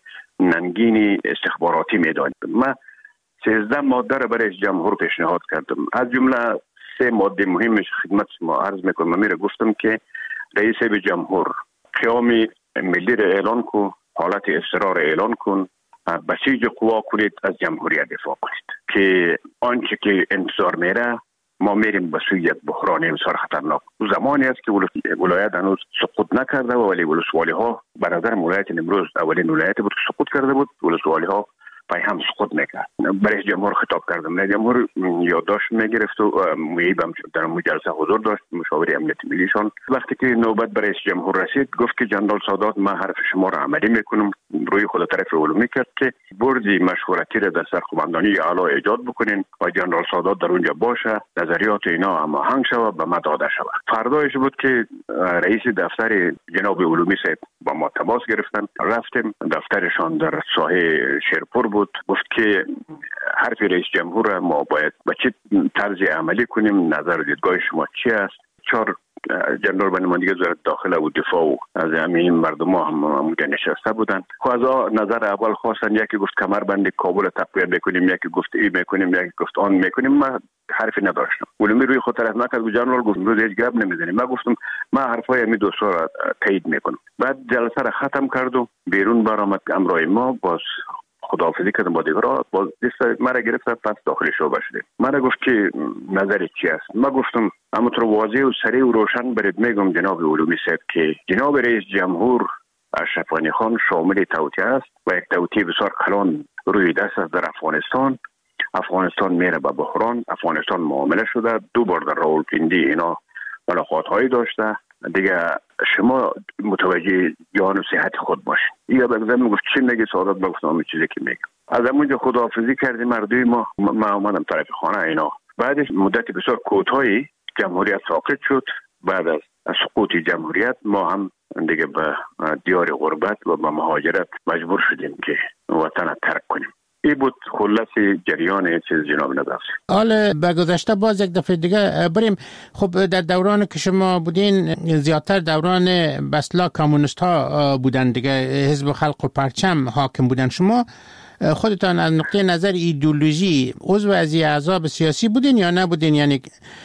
ننگین استخباراتی میدانیم. من سیزده ماده را برای جمهور پیشنهاد کردم. از جمله سه ماده مهمش خدمت ما عرض میکنم. من میره گفتم که رئیس جمهور قیام ملی را اعلان کن، حالت اضطرار اعلان کن، بسیج قوا کنید، از جمهوریت دفاع کنید که آنچه که انتظار میره ما میریم به سوی یک بحران بسیار خطرناک. زمانی است که ولایت هنوز سقوط نکرده و ولی ولسوالی ها به نظر ولایت امروز اولین ولایت بود که سقوط کرده بود. ولسوالی ها پای هم سقوط میکرد. برای جمهور خطاب کردم. نه جمهور یادداشت میگرفت و میبم در مجلس حضور داشت مشاور امنیت ملیشان. وقتی که نوبت برای جمهور رسید گفت که جنرال سادات ما حرف شما را عملی میکنم. روی خود طرف علومی کرد که بردی مشورتی را در سرخوبندانی اعلی ایجاد بکنین و جنرال سادات در اونجا باشه، نظریات اینا هماهنگ شود به ما داده شود. فردایش بود که رئیس دفتر جناب علومی صاحب با ما تماس گرفتن. رفتیم دفترشان در ساحه شیرپور بود. گفت که حرف رئیس جمهور ما باید به چه طرز عملی کنیم، نظر و دیدگاه شما چی است؟ چهار جنرال بنمایندگی وزارت داخله و دفاع و از همین مردم ها هم اونجا نشسته بودن. خب از نظر اول خواستن، یکی گفت کمربند کابل تقویت بکنیم، یکی گفت ای میکنیم، یکی گفت آن میکنیم. من حرفی نداشتم. علومی روی خود طرف نکرد. جنرال گفت روز هیچ گپ نمیزنیم. من گفتم من حرفای همین دوستا را تایید میکنم. بعد جلسه را ختم کرد و بیرون برآمد. امرای ما باز خداحافظی کردم با دیگرها. باز دست مرا گرفت پس داخل شعبه شدیم. مرا گفت که نظر چی است؟ من گفتم همونطور واضح و سریع و روشن برید میگم جناب علومی صاحب که جناب رئیس جمهور اشرف غنی خان شامل توطئه است و یک توطئه بسیار کلان روی دست است در افغانستان. افغانستان میره به بحران. افغانستان معامله شده. دو بار در راولپیندی اینا ملاقات هایی داشته. دیگه شما متوجه جان و صحت خود باشین. یا بگذارم میگفت چی میگی سعادت؟ بگفتم همین چیزی که میگم. از همونجا خداحافظی کردیم مردوی ما. ما آمدم طرف خانه اینا. بعدش مدت بسیار کوتاهی جمهوریت ساقط شد. بعد از سقوط جمهوریت ما هم دیگه به دیار غربت و به مهاجرت مجبور شدیم که وطن ترک کنیم. این بود خلاص جریان چیز جناب نظر. حالا به گذشته باز یک دفعه دیگه بریم. خب در دوران که شما بودین زیادتر دوران بسلا کمونیست ها بودن دیگه، حزب خلق و پرچم حاکم بودن. شما خودتان از نقطه نظر ایدئولوژی عضو از احزاب سیاسی بودین یا نبودین، یعنی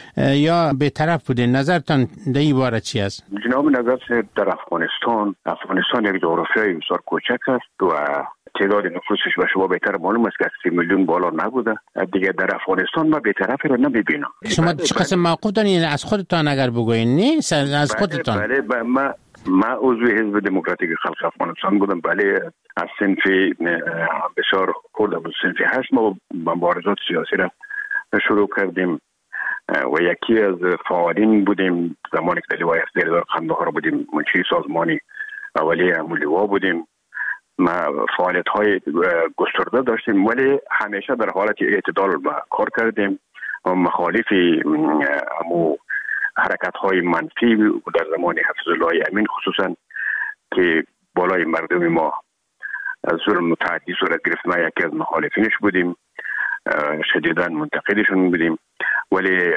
یا به طرف بودین؟ نظرتان در این باره چی است؟ جناب نظر در افغانستان افغانستان یک جغرافیای بسیار کوچک است و تعداد نفوسش به شما بهتر معلوم است که سی میلیون بالا نبوده. دیگه در افغانستان ما به طرفی رو نمیبینم. شما چه قسم موقف دارین از خودتان اگر بگوین؟ نیست از خودتان. بله بله ما ما عضو حزب دموکراتیک خلق افغانستان بودم. بله از صنف بسیار خود بود صنف هشت ما مبارزات سیاسی را شروع کردیم و یکی از فعالین بودیم. زمانی که در لوای افزیردار قندهار بودیم منشی سازمانی اولیه امولوا بودیم. ما فعالیت های گسترده داشتیم ولی همیشه در حالت اعتدال کار کردیم و مخالف امو حرکت های منفی در زمان حفظالله امین خصوصا که بالای مردم ما ظلم متعدی صورت گرفت. ما یکی از مخالفینش بودیم، شدیداً منتقدشون بودیم، ولی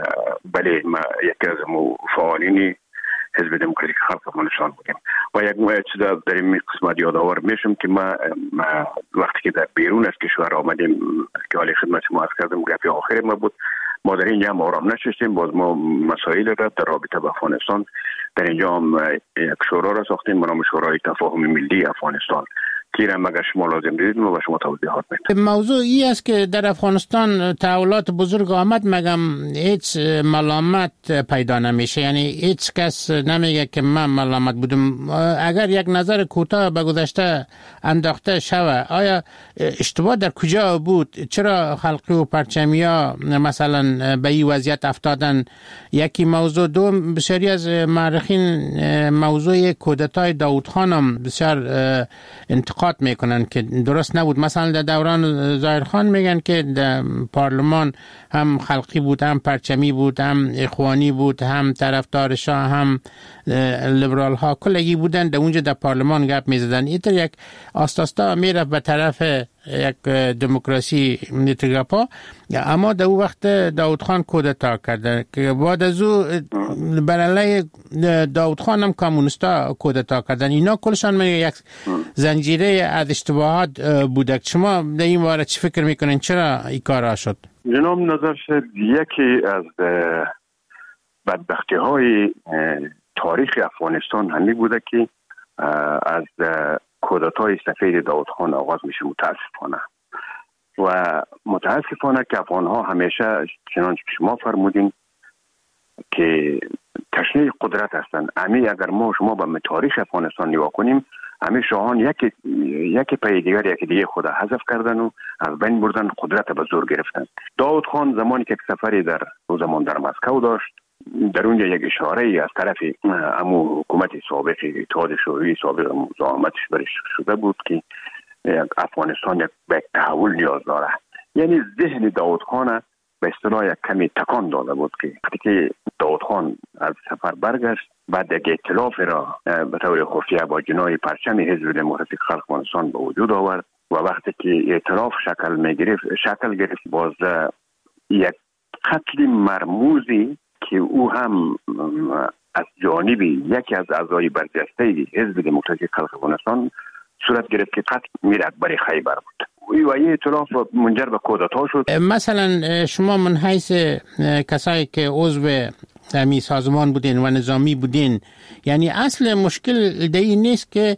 بله ما یکی از فعالین حزب دموکراتیک خلق افغانستان بودیم. و یک چیز در این قسمت یادآور میشم که ما, ما وقتی که در بیرون از کشور آمدیم که حالی خدمت ما عرض کردم گپی آخر ما بود، ما در اینجا هم آرام نشستیم، باز ما مسائل را در رابطه با افغانستان در اینجا هم یک شورا را ساختیم به نام شورای تفاهم ملی افغانستان که را مگر شما لازم دیدید ما به شما توضیحات میدیم. موضوع ای است که در افغانستان تحولات بزرگ آمد، مگم هیچ ملامت پیدا نمیشه، یعنی هیچ کس نمیگه که من ملامت بودم. اگر یک نظر کوتاه به گذشته انداخته شوه، آیا اشتباه در کجا بود؟ چرا خلقی و پرچمیا مثلا به این وضعیت افتادن؟ یکی موضوع. دوم، بسیاری از مورخین موضوع کودتای داود خان هم بسیار انتقاد میکنن که درست نبود. مثلا در دوران ظاهر خان میگن که در پارلمان هم خلقی بود، هم پرچمی بود، هم اخوانی بود، هم طرفدار شاه، هم لیبرال ها کلگی بودن. در اونجا در پارلمان گپ میزدن. اینطور یک آستاستا میرفت به طرف یک دموکراسی نیتگاپا. اما در اون وقت داود خان کودتا کرده که بعد از او بر علیه داود خان هم کمونیستا کودتا کردن. اینا کلشان میگه یک زنجیره از اشتباهات بوده. شما در این باره چی فکر میکنین؟ چرا این کارا شد؟ جناب نظر شد یکی از بدبختی های تاریخ افغانستان همین بوده که از کودتای سفید داود خان آغاز میشه. متاسفانه و متاسفانه که افغان ها همیشه چنانچه شما فرمودین که تشنه قدرت هستن. امی اگر ما شما به تاریخ افغانستان نگاه کنیم، همه شاهان یکی یکی پای دیگر یکی دیگه خود حذف کردن و از بین بردن، قدرت به زور گرفتن. داود خان زمانی که سفری در او زمان در مسکو داشت، در اونجا یک اشاره از طرف امو حکومت سابق اتحاد شوروی سابق مزاحمتش برش شده بود که افغانستان یک به تحول نیاز داره. یعنی ذهن داود خان به اصطلاح یک کمی تکان داده بود که وقتی که داود خان از سفر برگشت، بعد یک ائتلاف را به طور خفیه با جناح پرچم حزب دموکراتیک خلق افغانستان به وجود آورد و وقتی که ائتلاف شکل میگرفت شکل گرفت باز یک قتل مرموزی که او هم از جانب یکی از اعضای برجسته حزب دموکراتیک خلق افغانستان صورت گرفت که قتل میر اکبر خیبر بود. و این ائتلاف منجر به کودتا شد. مثلا شما من حیث کسایی که عضو امی سازمان بودین و نظامی بودین، یعنی اصل مشکل دی نیست که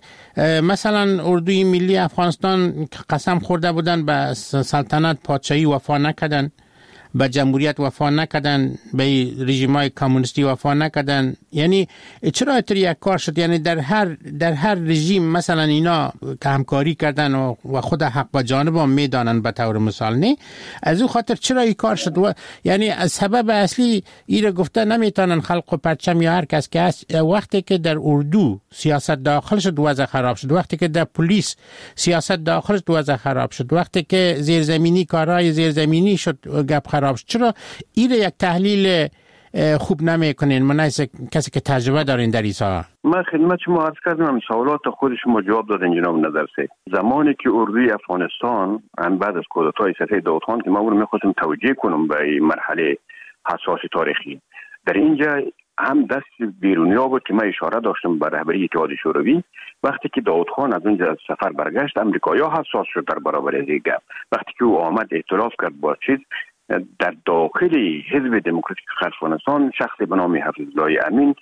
مثلا اردوی ملی افغانستان قسم خورده بودن به سلطنت پادشاهی وفا نکردن، به جمهوریت وفا نکردن، به رژیمای کمونیستی وفا نکردن؟ یعنی چرا اینطوری یک کار شد؟ یعنی در هر در هر رژیم مثلا اینا که همکاری کردن و خود حق با جانب هم میدانن به طور مثال، نه از او خاطر چرا این کار شد؟ و یعنی از سبب اصلی ایره گفته نمیتونن خلق و پرچم یا هر کس که هست. وقتی که در اردو سیاست داخل شد وضع خراب شد، وقتی که در پلیس سیاست داخل شد وضع خراب شد، وقتی که زیرزمینی کارهای زیرزمینی شد گپ خراب شد. چرا این یک تحلیل خوب نمی کنین؟ من از کسی که تجربه دارین در این سال. من خدمت شما عرض کردم، سوالات خود شما جواب دادین جناب نظر سید. زمانی که اردوی افغانستان هم بعد از کودتای سفید داود خان که ما اون می‌خواستم توجیه کنم به این مرحله حساس تاریخی، در اینجا هم دست بیرونیا بود که من اشاره داشتم به رهبری اتحاد شوروی. وقتی که داود خان از اونجا از سفر برگشت، امریکایی‌ها حساس شد در برابر این گپ. وقتی که او آمد ائتلاف کرد با چیز در داخل حزب دموکراتیک خلق افغانستان، شخصی به نام حفیظالله امین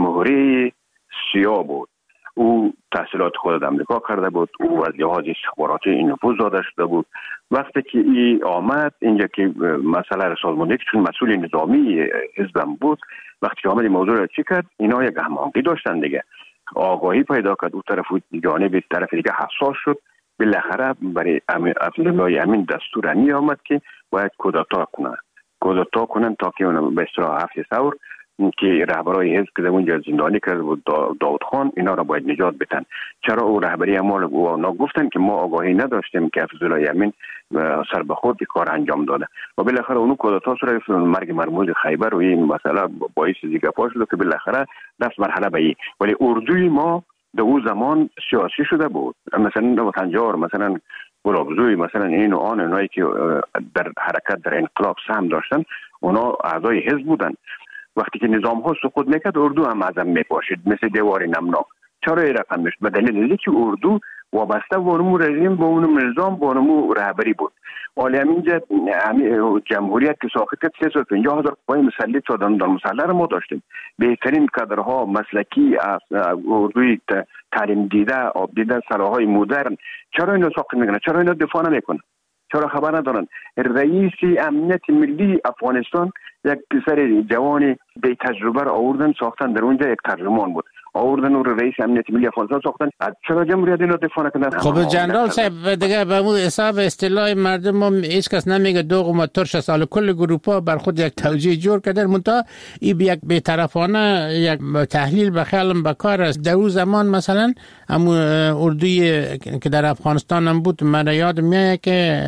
مهره سیاه بود. او تحصیلات خود در امریکا کرده بود، او از لحاظ استخباراتی این نفوذ داده شده بود. وقتی که ای آمد اینجا که مسئله سازماندهی که چون مسئول نظامی حزبم بود، وقتی که آمد این موضوع را چی کرد، اینا یک هماهنگی داشتن دیگه، آگاهی پیدا کرد، او طرف جانب طرف دیگه حساس شد. بالاخره برای حفیظالله امین دستور امی آمد که باید کودتا کنن کودتا کنن تا که به اصطلاح هفت ثور که رهبرای حزب که در اونجا زندانی کرده بود داود خان، اینا را باید نجات بدن. چرا او رهبری اعمال اونا گفتن که ما آگاهی نداشتیم که حفیظالله امین سر به خود کار انجام داده و بالاخره اونو کودتا صورت مرگ مرموز خیبر و این مسئله باعث دیگه پا شد که بالاخره دست مرحله به این. ولی اردوی ما در اون زمان سیاسی شده بود، مثلا وطنجار، مثلا گلابزوی، مثلا این و آن، اونایی که در حرکت در انقلاب سهم داشتن اونا اعضای حزب بودن. وقتی که نظام ها سقوط میکرد اردو هم عزم میپاشید مثل دیوار نمناک. چرا این رقم میشد؟ به دلیل اینکه اردو وابسته به اونمو رژیم، به اونمو نظام، به اونمو رهبری بود. ولی همینجا جمهوریت که ساخت سیصد و پنجاه هزار قوای مسلح سازمان در مسلح رو ما داشتیم. بهترین کادرها مسلکی از اردوی تعلیم دیده، آب دیده، سلاح‌های مدرن. چرا اینا ساخت میکنن؟ چرا اینا دفاع نمیکنن؟ چرا خبر ندارن؟ رئیس امنیت ملی افغانستان یک پسر جوان بی تجربه را آوردن ساختن، در اونجا یک ترجمان بود، آوردن او رئیس امنیت ملی افغانستان ساختن. چرا جمهوریت اینو دفاع نکردن؟ خب جنرال صاحب دیگه به مو حساب اصطلاح مردم ما هیچ کس نمیگه دوغ و ترش سال کل گروپا بر خود یک توجیه جور کردن، منتها این یک بی‌طرفانه یک تحلیل به خیالم بکار است. در اون زمان مثلا همون اردوی که در افغانستان هم بود، من یاد میاد که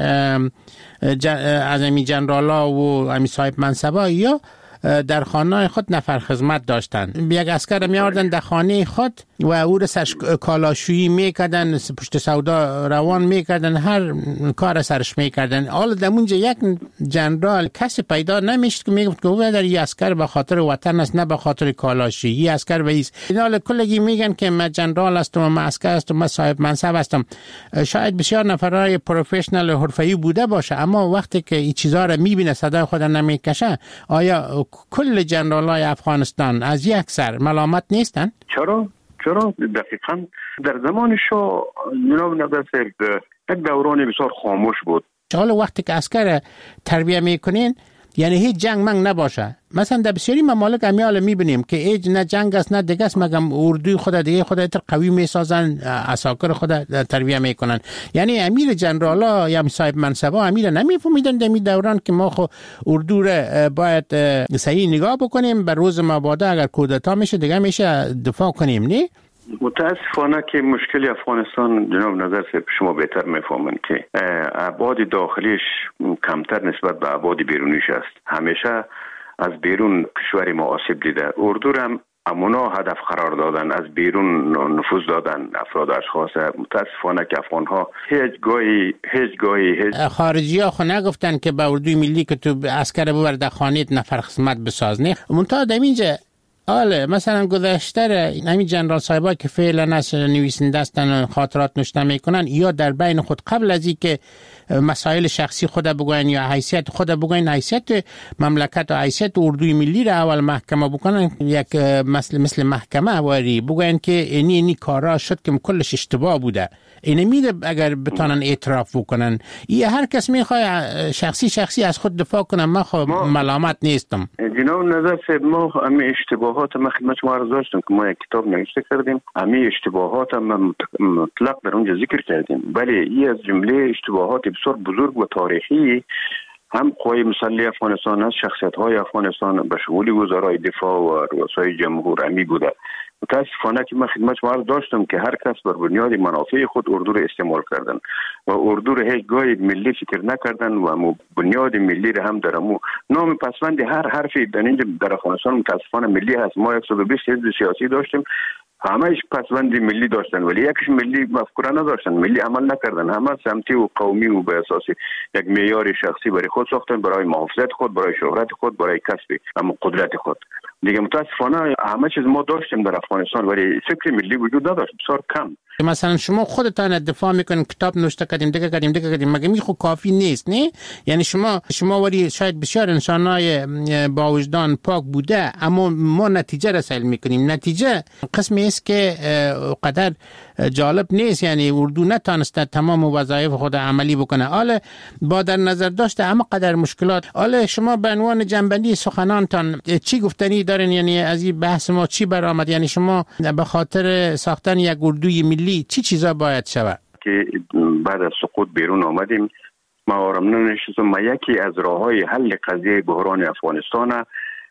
از امی جنرالا و امی صاحب منصبا یا در خانه خود نفر خدمت داشتن. یک اسکر میاردن در خانه خود و او را سرش کالاشویی میکردن، پشت سودا روان میکردن، هر کار سرش میکردن. حالا در اونجا یک جنرال کسی پیدا نمیشد که میگفت که او در این اسکر به خاطر وطن است، نه به خاطر کالاشویی. این اسکر ویس اینا کلگی میگن که من جنرال هستم و من اسکر هستم، من صاحب منصب هستم. شاید بسیار نفرای پروفشنال حرفه‌ای بوده باشه، اما وقتی که این چیزا را میبینه صدای خود نمیکشه، آیا کل جنرالای افغانستان از یک سر ملامت نیستن؟ چرا؟ چرا؟ دقیقاً در زمان شاه جناب نظر صاحب یک دوران بسیار خاموش بود. حالا وقتی که عسکر تربیه میکنین یعنی هیچ جنگ منگ نباشه. مثلا در بسیاری ممالک امیال میبینیم که هیچ نه جنگ است نه دیگه است، مگم اردوی خود دیگه خود تر قوی میسازن، عساکر خود تربیه میکنن. یعنی امیر جنرالا یا صاحب منصبا امیر نمیفهمیدن در این دوران که ما خو اردو را باید صحیح نگاه بکنیم، بر روز مبادا اگر کودتا میشه دیگه میشه دفاع کنیم. نه متاسفانه که مشکل افغانستان جناب نظر صاحب شما بهتر میفهمن که ابعاد داخلیش کمتر نسبت به ابعاد بیرونیش است. همیشه از بیرون کشور ما آسیب دیده. اردو هم امونا هدف قرار دادن، از بیرون نفوذ دادن افراد اشخاص. متاسفانه که افغان ها هیچ گاهی هیچ گاهی هیچ خارجی ها خو نگفتن که به اردوی ملی که تو عسکر ببر در خانیت نفر خدمت بساز. نه منتها در اینجا آله مثلا گذشته همین جنرال صاحبا که فعلا از نویسنده هستن خاطرات نوشته میکنن، یا در بین خود قبل از این که مسائل شخصی خود بگوین یا حیثیت خود بگوین، حیثیت مملکت و حیثیت اردوی ملی را اول محکمه بکنن، یک مثل مثل محکمه واری بگوین که اینی اینی کارا شد که کلش اشتباه بوده. اینه میده اگر بتانن اعتراف بکنن. این هر کس میخواد شخصی شخصی از خود دفاع کنه. من خب ملامت نیستم. جناب نظر صاحب ما همه اشتباهات ما خدمت شما عرض داشتم که ما یک کتاب نوشته کردیم، همه اشتباهات ما مطلق در اونجا ذکر کردیم، ولی این از جمله اشتباهات بسیار بزرگ و تاریخی هم قوای مسلح افغانستان است، شخصیت های افغانستان به شمول وزرای دفاع و رؤسای جمهور امی بوده. متاسفانه که من خدمت شما عرض داشتم که هر کس بر بنیاد منافع خود اردو رو استعمال کردن و اردو رو هیچ گاهی ملی فکر نکردن و بنیاد ملی رو هم در امو نام پسوند هر حرفی در اینجا در افغانستان متاسفانه ملی هست. ما صد و بیست حزب سیاسی داشتیم، همهش پسوند ملی داشتن ولی یکیش ملی مفکوره نداشتن، ملی عمل نکردن، همه سمتی و قومی و به اساس یک معیار شخصی برای خود ساختن، برای محافظت خود، برای شهرت خود، برای کسب اما قدرت خود. دیگه متاسفانه همه چیز ما داشتیم در افغانستان ولی فکر ملی وجود نداشت، بسیار کم. مثلا شما خودتان دفاع میکنین، کتاب نوشته کردیم دیگه کردیم دیگه کردیم، مگه می خو کافی نیست؟ نه یعنی شما شما ولی شاید بسیار انسانای با وجدان پاک بوده، اما ما نتیجه رسول میکنیم. نتیجه قسمی است که قدر جالب نیست، یعنی اردو نتانسته تمام وظایف خود عملی بکنه. حالا با در نظر داشته اما قدر مشکلات، حالا شما به عنوان جنبندی سخنانتان چی گفتنی دارین؟ یعنی از این بحث ما چی برآمد؟ یعنی شما به خاطر ساختن یک اردوی ملی چی چیزا باید شود؟ که بعد از سقوط بیرون آمدیم، ما آرام ننشستم. ما یکی از راههای حل قضیه بحران افغانستان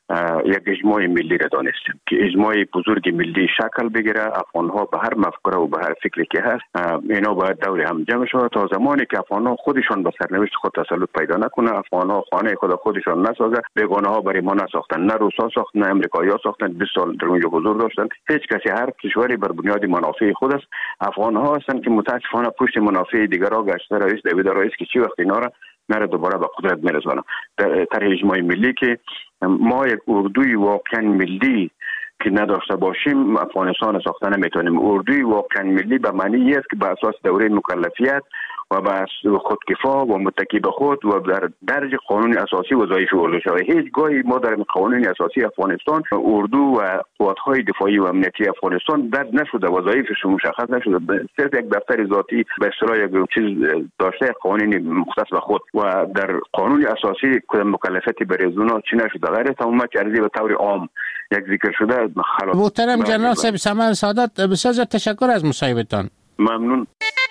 یک اجماع ملی را دانستیم که اجماع بزرگ ملی شکل بگیره. افغان‌ها به هر مفکوره و به هر فکری که هست اینا باید دور هم جمع شود تا زمانی که افغان‌ها خودشان به سرنوشت خود تسلط پیدا نکنه، افغان‌ها خانه خود خودشان نسازه، بیگانه‌ها برای ما نساختن، نه روسا ساختن نه امریکایی‌ها ساختن، بیست سال در اونجا حضور داشتن. هیچ کسی، هر کشوری بر بنیاد منافع خود است. افغان‌ها هستند که متأسفانه پشت منافع دیگرها گشته. رئیس دوید رئیس که چی وقت اینا را نره دوباره به قدرت میرسونه. در اجماع ملی که ما یک اردوی واقعا ملی که نداشته باشیم افغانستان ساخته نمیتونیم. اردوی واقعا ملی به معنی است که به اساس دوره مکلفیت و به خودکفا و متکی به خود و در درج قانون اساسی وظایف اردو شود. هیچ گاهی ما در قانون اساسی افغانستان اردو و قوات‌های دفاعی و امنیتی افغانستان درج نشده، وظایفش مشخص نشده، صرف یک دفتر ذاتی به اصطلاح یک چیز داشته قانونی مختص به خود و در قانون اساسی کدام مکلفیتی برای اونا چی نشده. غیر تمام چیزی به طور عام یک ذکر شده. محترم جناب صاحب سمر سعادت، بسیار زیاد تشکر از مصاحبتان. ممنون.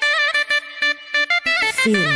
فیلم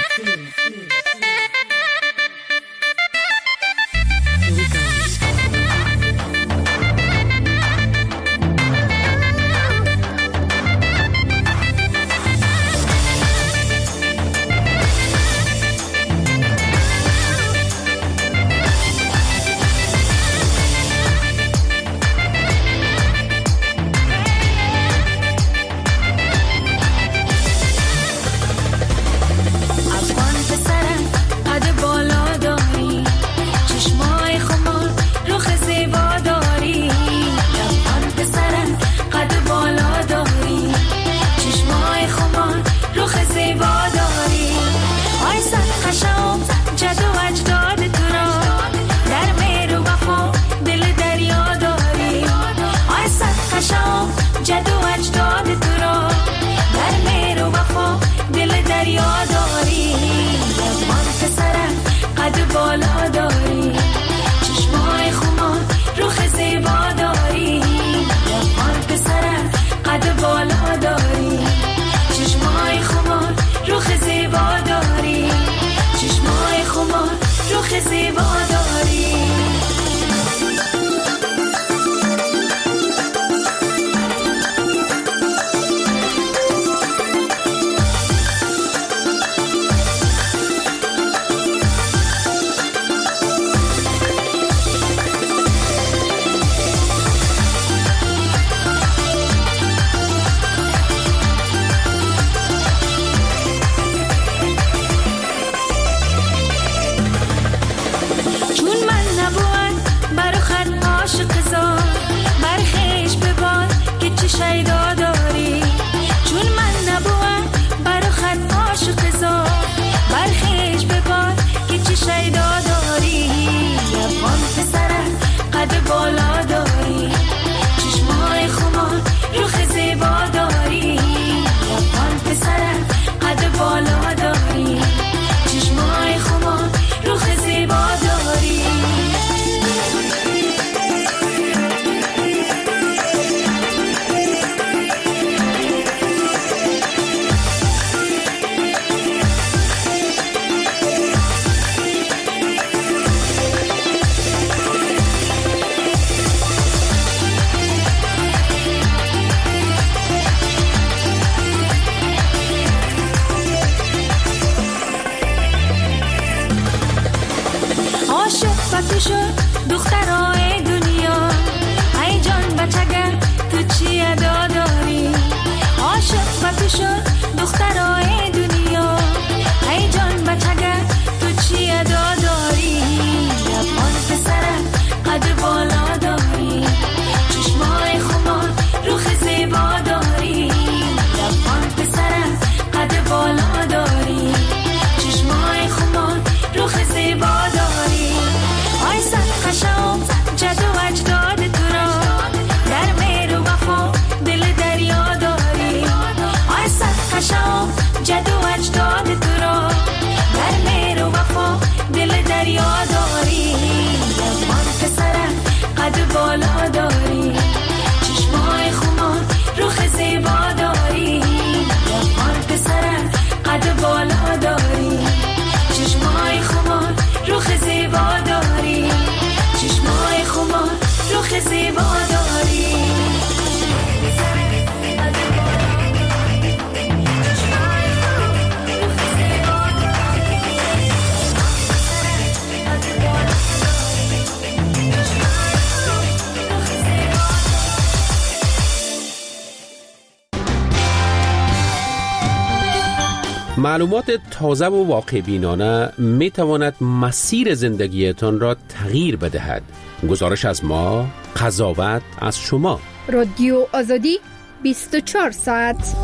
معلومات تازه و واقع بینانه می تواند مسیر زندگیتان را تغییر بدهد. گزارش از ما، قضاوت از شما. رادیو آزادی بیست و چهار ساعت.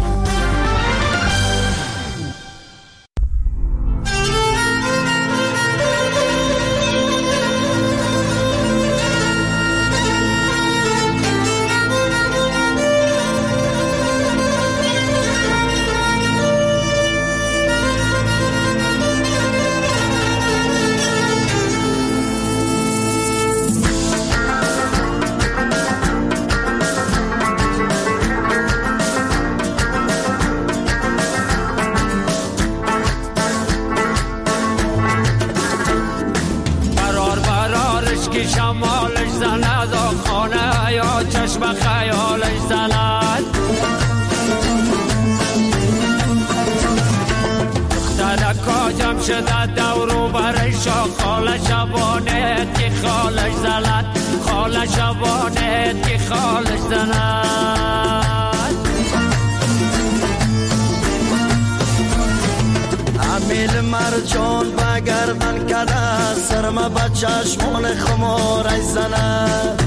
مرجان بگردن کده سرما با چشمان خمارش زند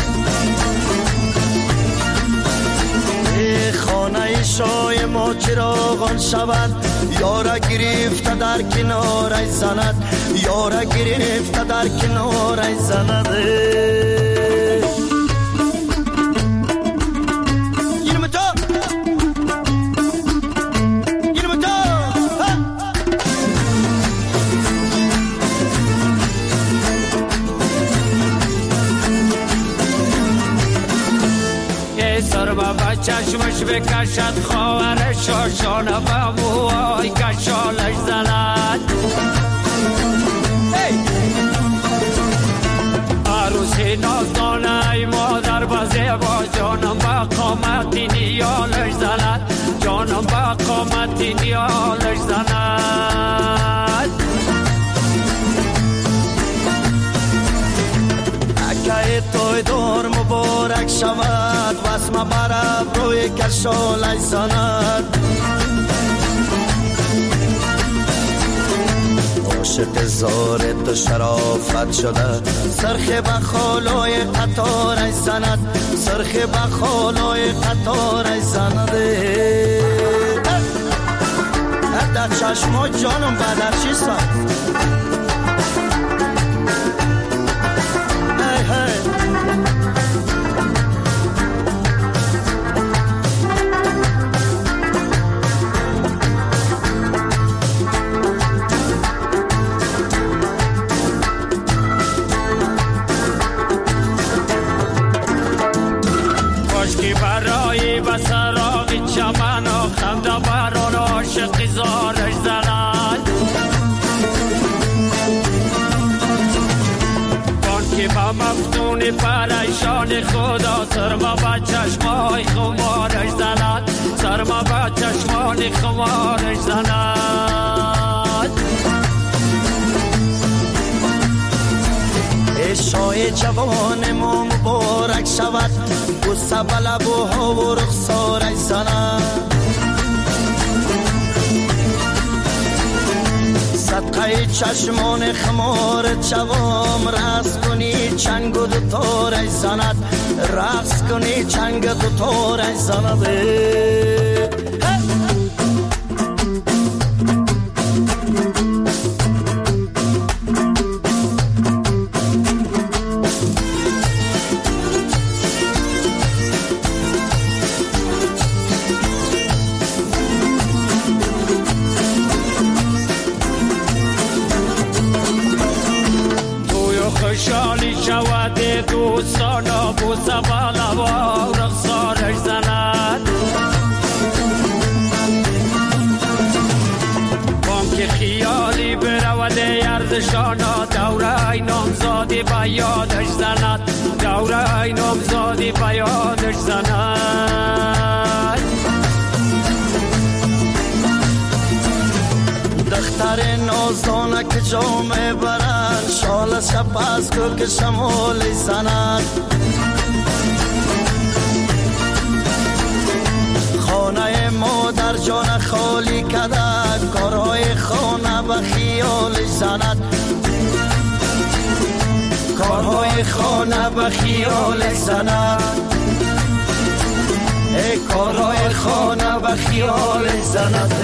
ای خانه شای ما چراغان شود یارا گرفته در کنارش زند یارا گرفته در کنارش زند چشمش بکشد خواهر شاشانه و موهای کشالش زند عروسی نازدانه ای مادر بزه با جانم با قامتی نیالش زند جانم با قامتی نیالش زند اکه توی دور مبارک شود واسم برب روی کشالش زند عاشق زار تو شرافت شده سرخ بخالای قطارش زند سرخ بخالای قطارش زند در چشما جانم بدر چی سند زارش زند بان که با مفتون پریشان خدا سرما با چشمای خمارش زند سرما با چشمان خمارش زند عشای جوان ما مبارک شود بوسه به لبوها و رخسارش زند صدقه چشمان خمار جوام رقص کنی چنگ و دوتارش زند رقص کنی چنگ دوتارش زند خوشحالی شود دوستان و بوسه بالا و رخسارش زند بام که خیالی برود یردشان دوره نامزادی به یادش زند دوره نامزادی به یادش زند دختر نازدانه که جامه برند شال شپس کو که شمالی زند خانه مادر جان خالی کده کارهای خانه به خیالش زند کارهای خانه به خیالش زند ای کارهای خانه به خیالش زند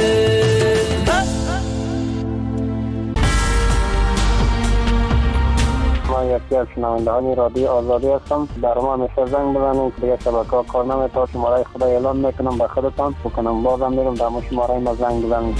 من یکی از شنوندگان رادیو آزادی هستم. در ما همیشه زنگ بزنید دیگه شبکه ها کار نمی‌کنه. شماره خدا اعلام میکنم به خودتان بکنم بازم میرم در ما شماره ما زنگ بزنید.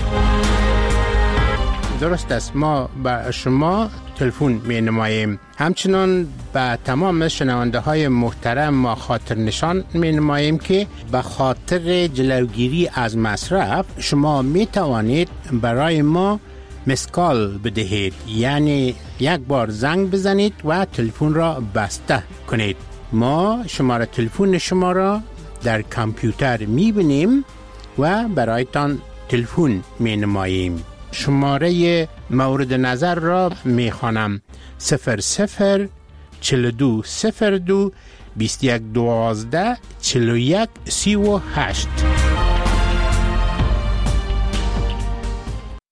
درست است، ما به شما تلفن می نماییم. همچنان به تمام شنونده های محترم ما خاطر نشان می نماییم که به خاطر جلوگیری از مصرف شما می توانید برای ما مسکال بدهید، یعنی یک بار زنگ بزنید و تلفن را بسته کنید. ما شماره تلفن شما را در کامپیوتر می بینیم و برایتان تلفن می نماییم. شماره مورد نظر را می خوانم: صفر صفر چل دو صفر دو بیست یک دوازده چل یک سی و هشت.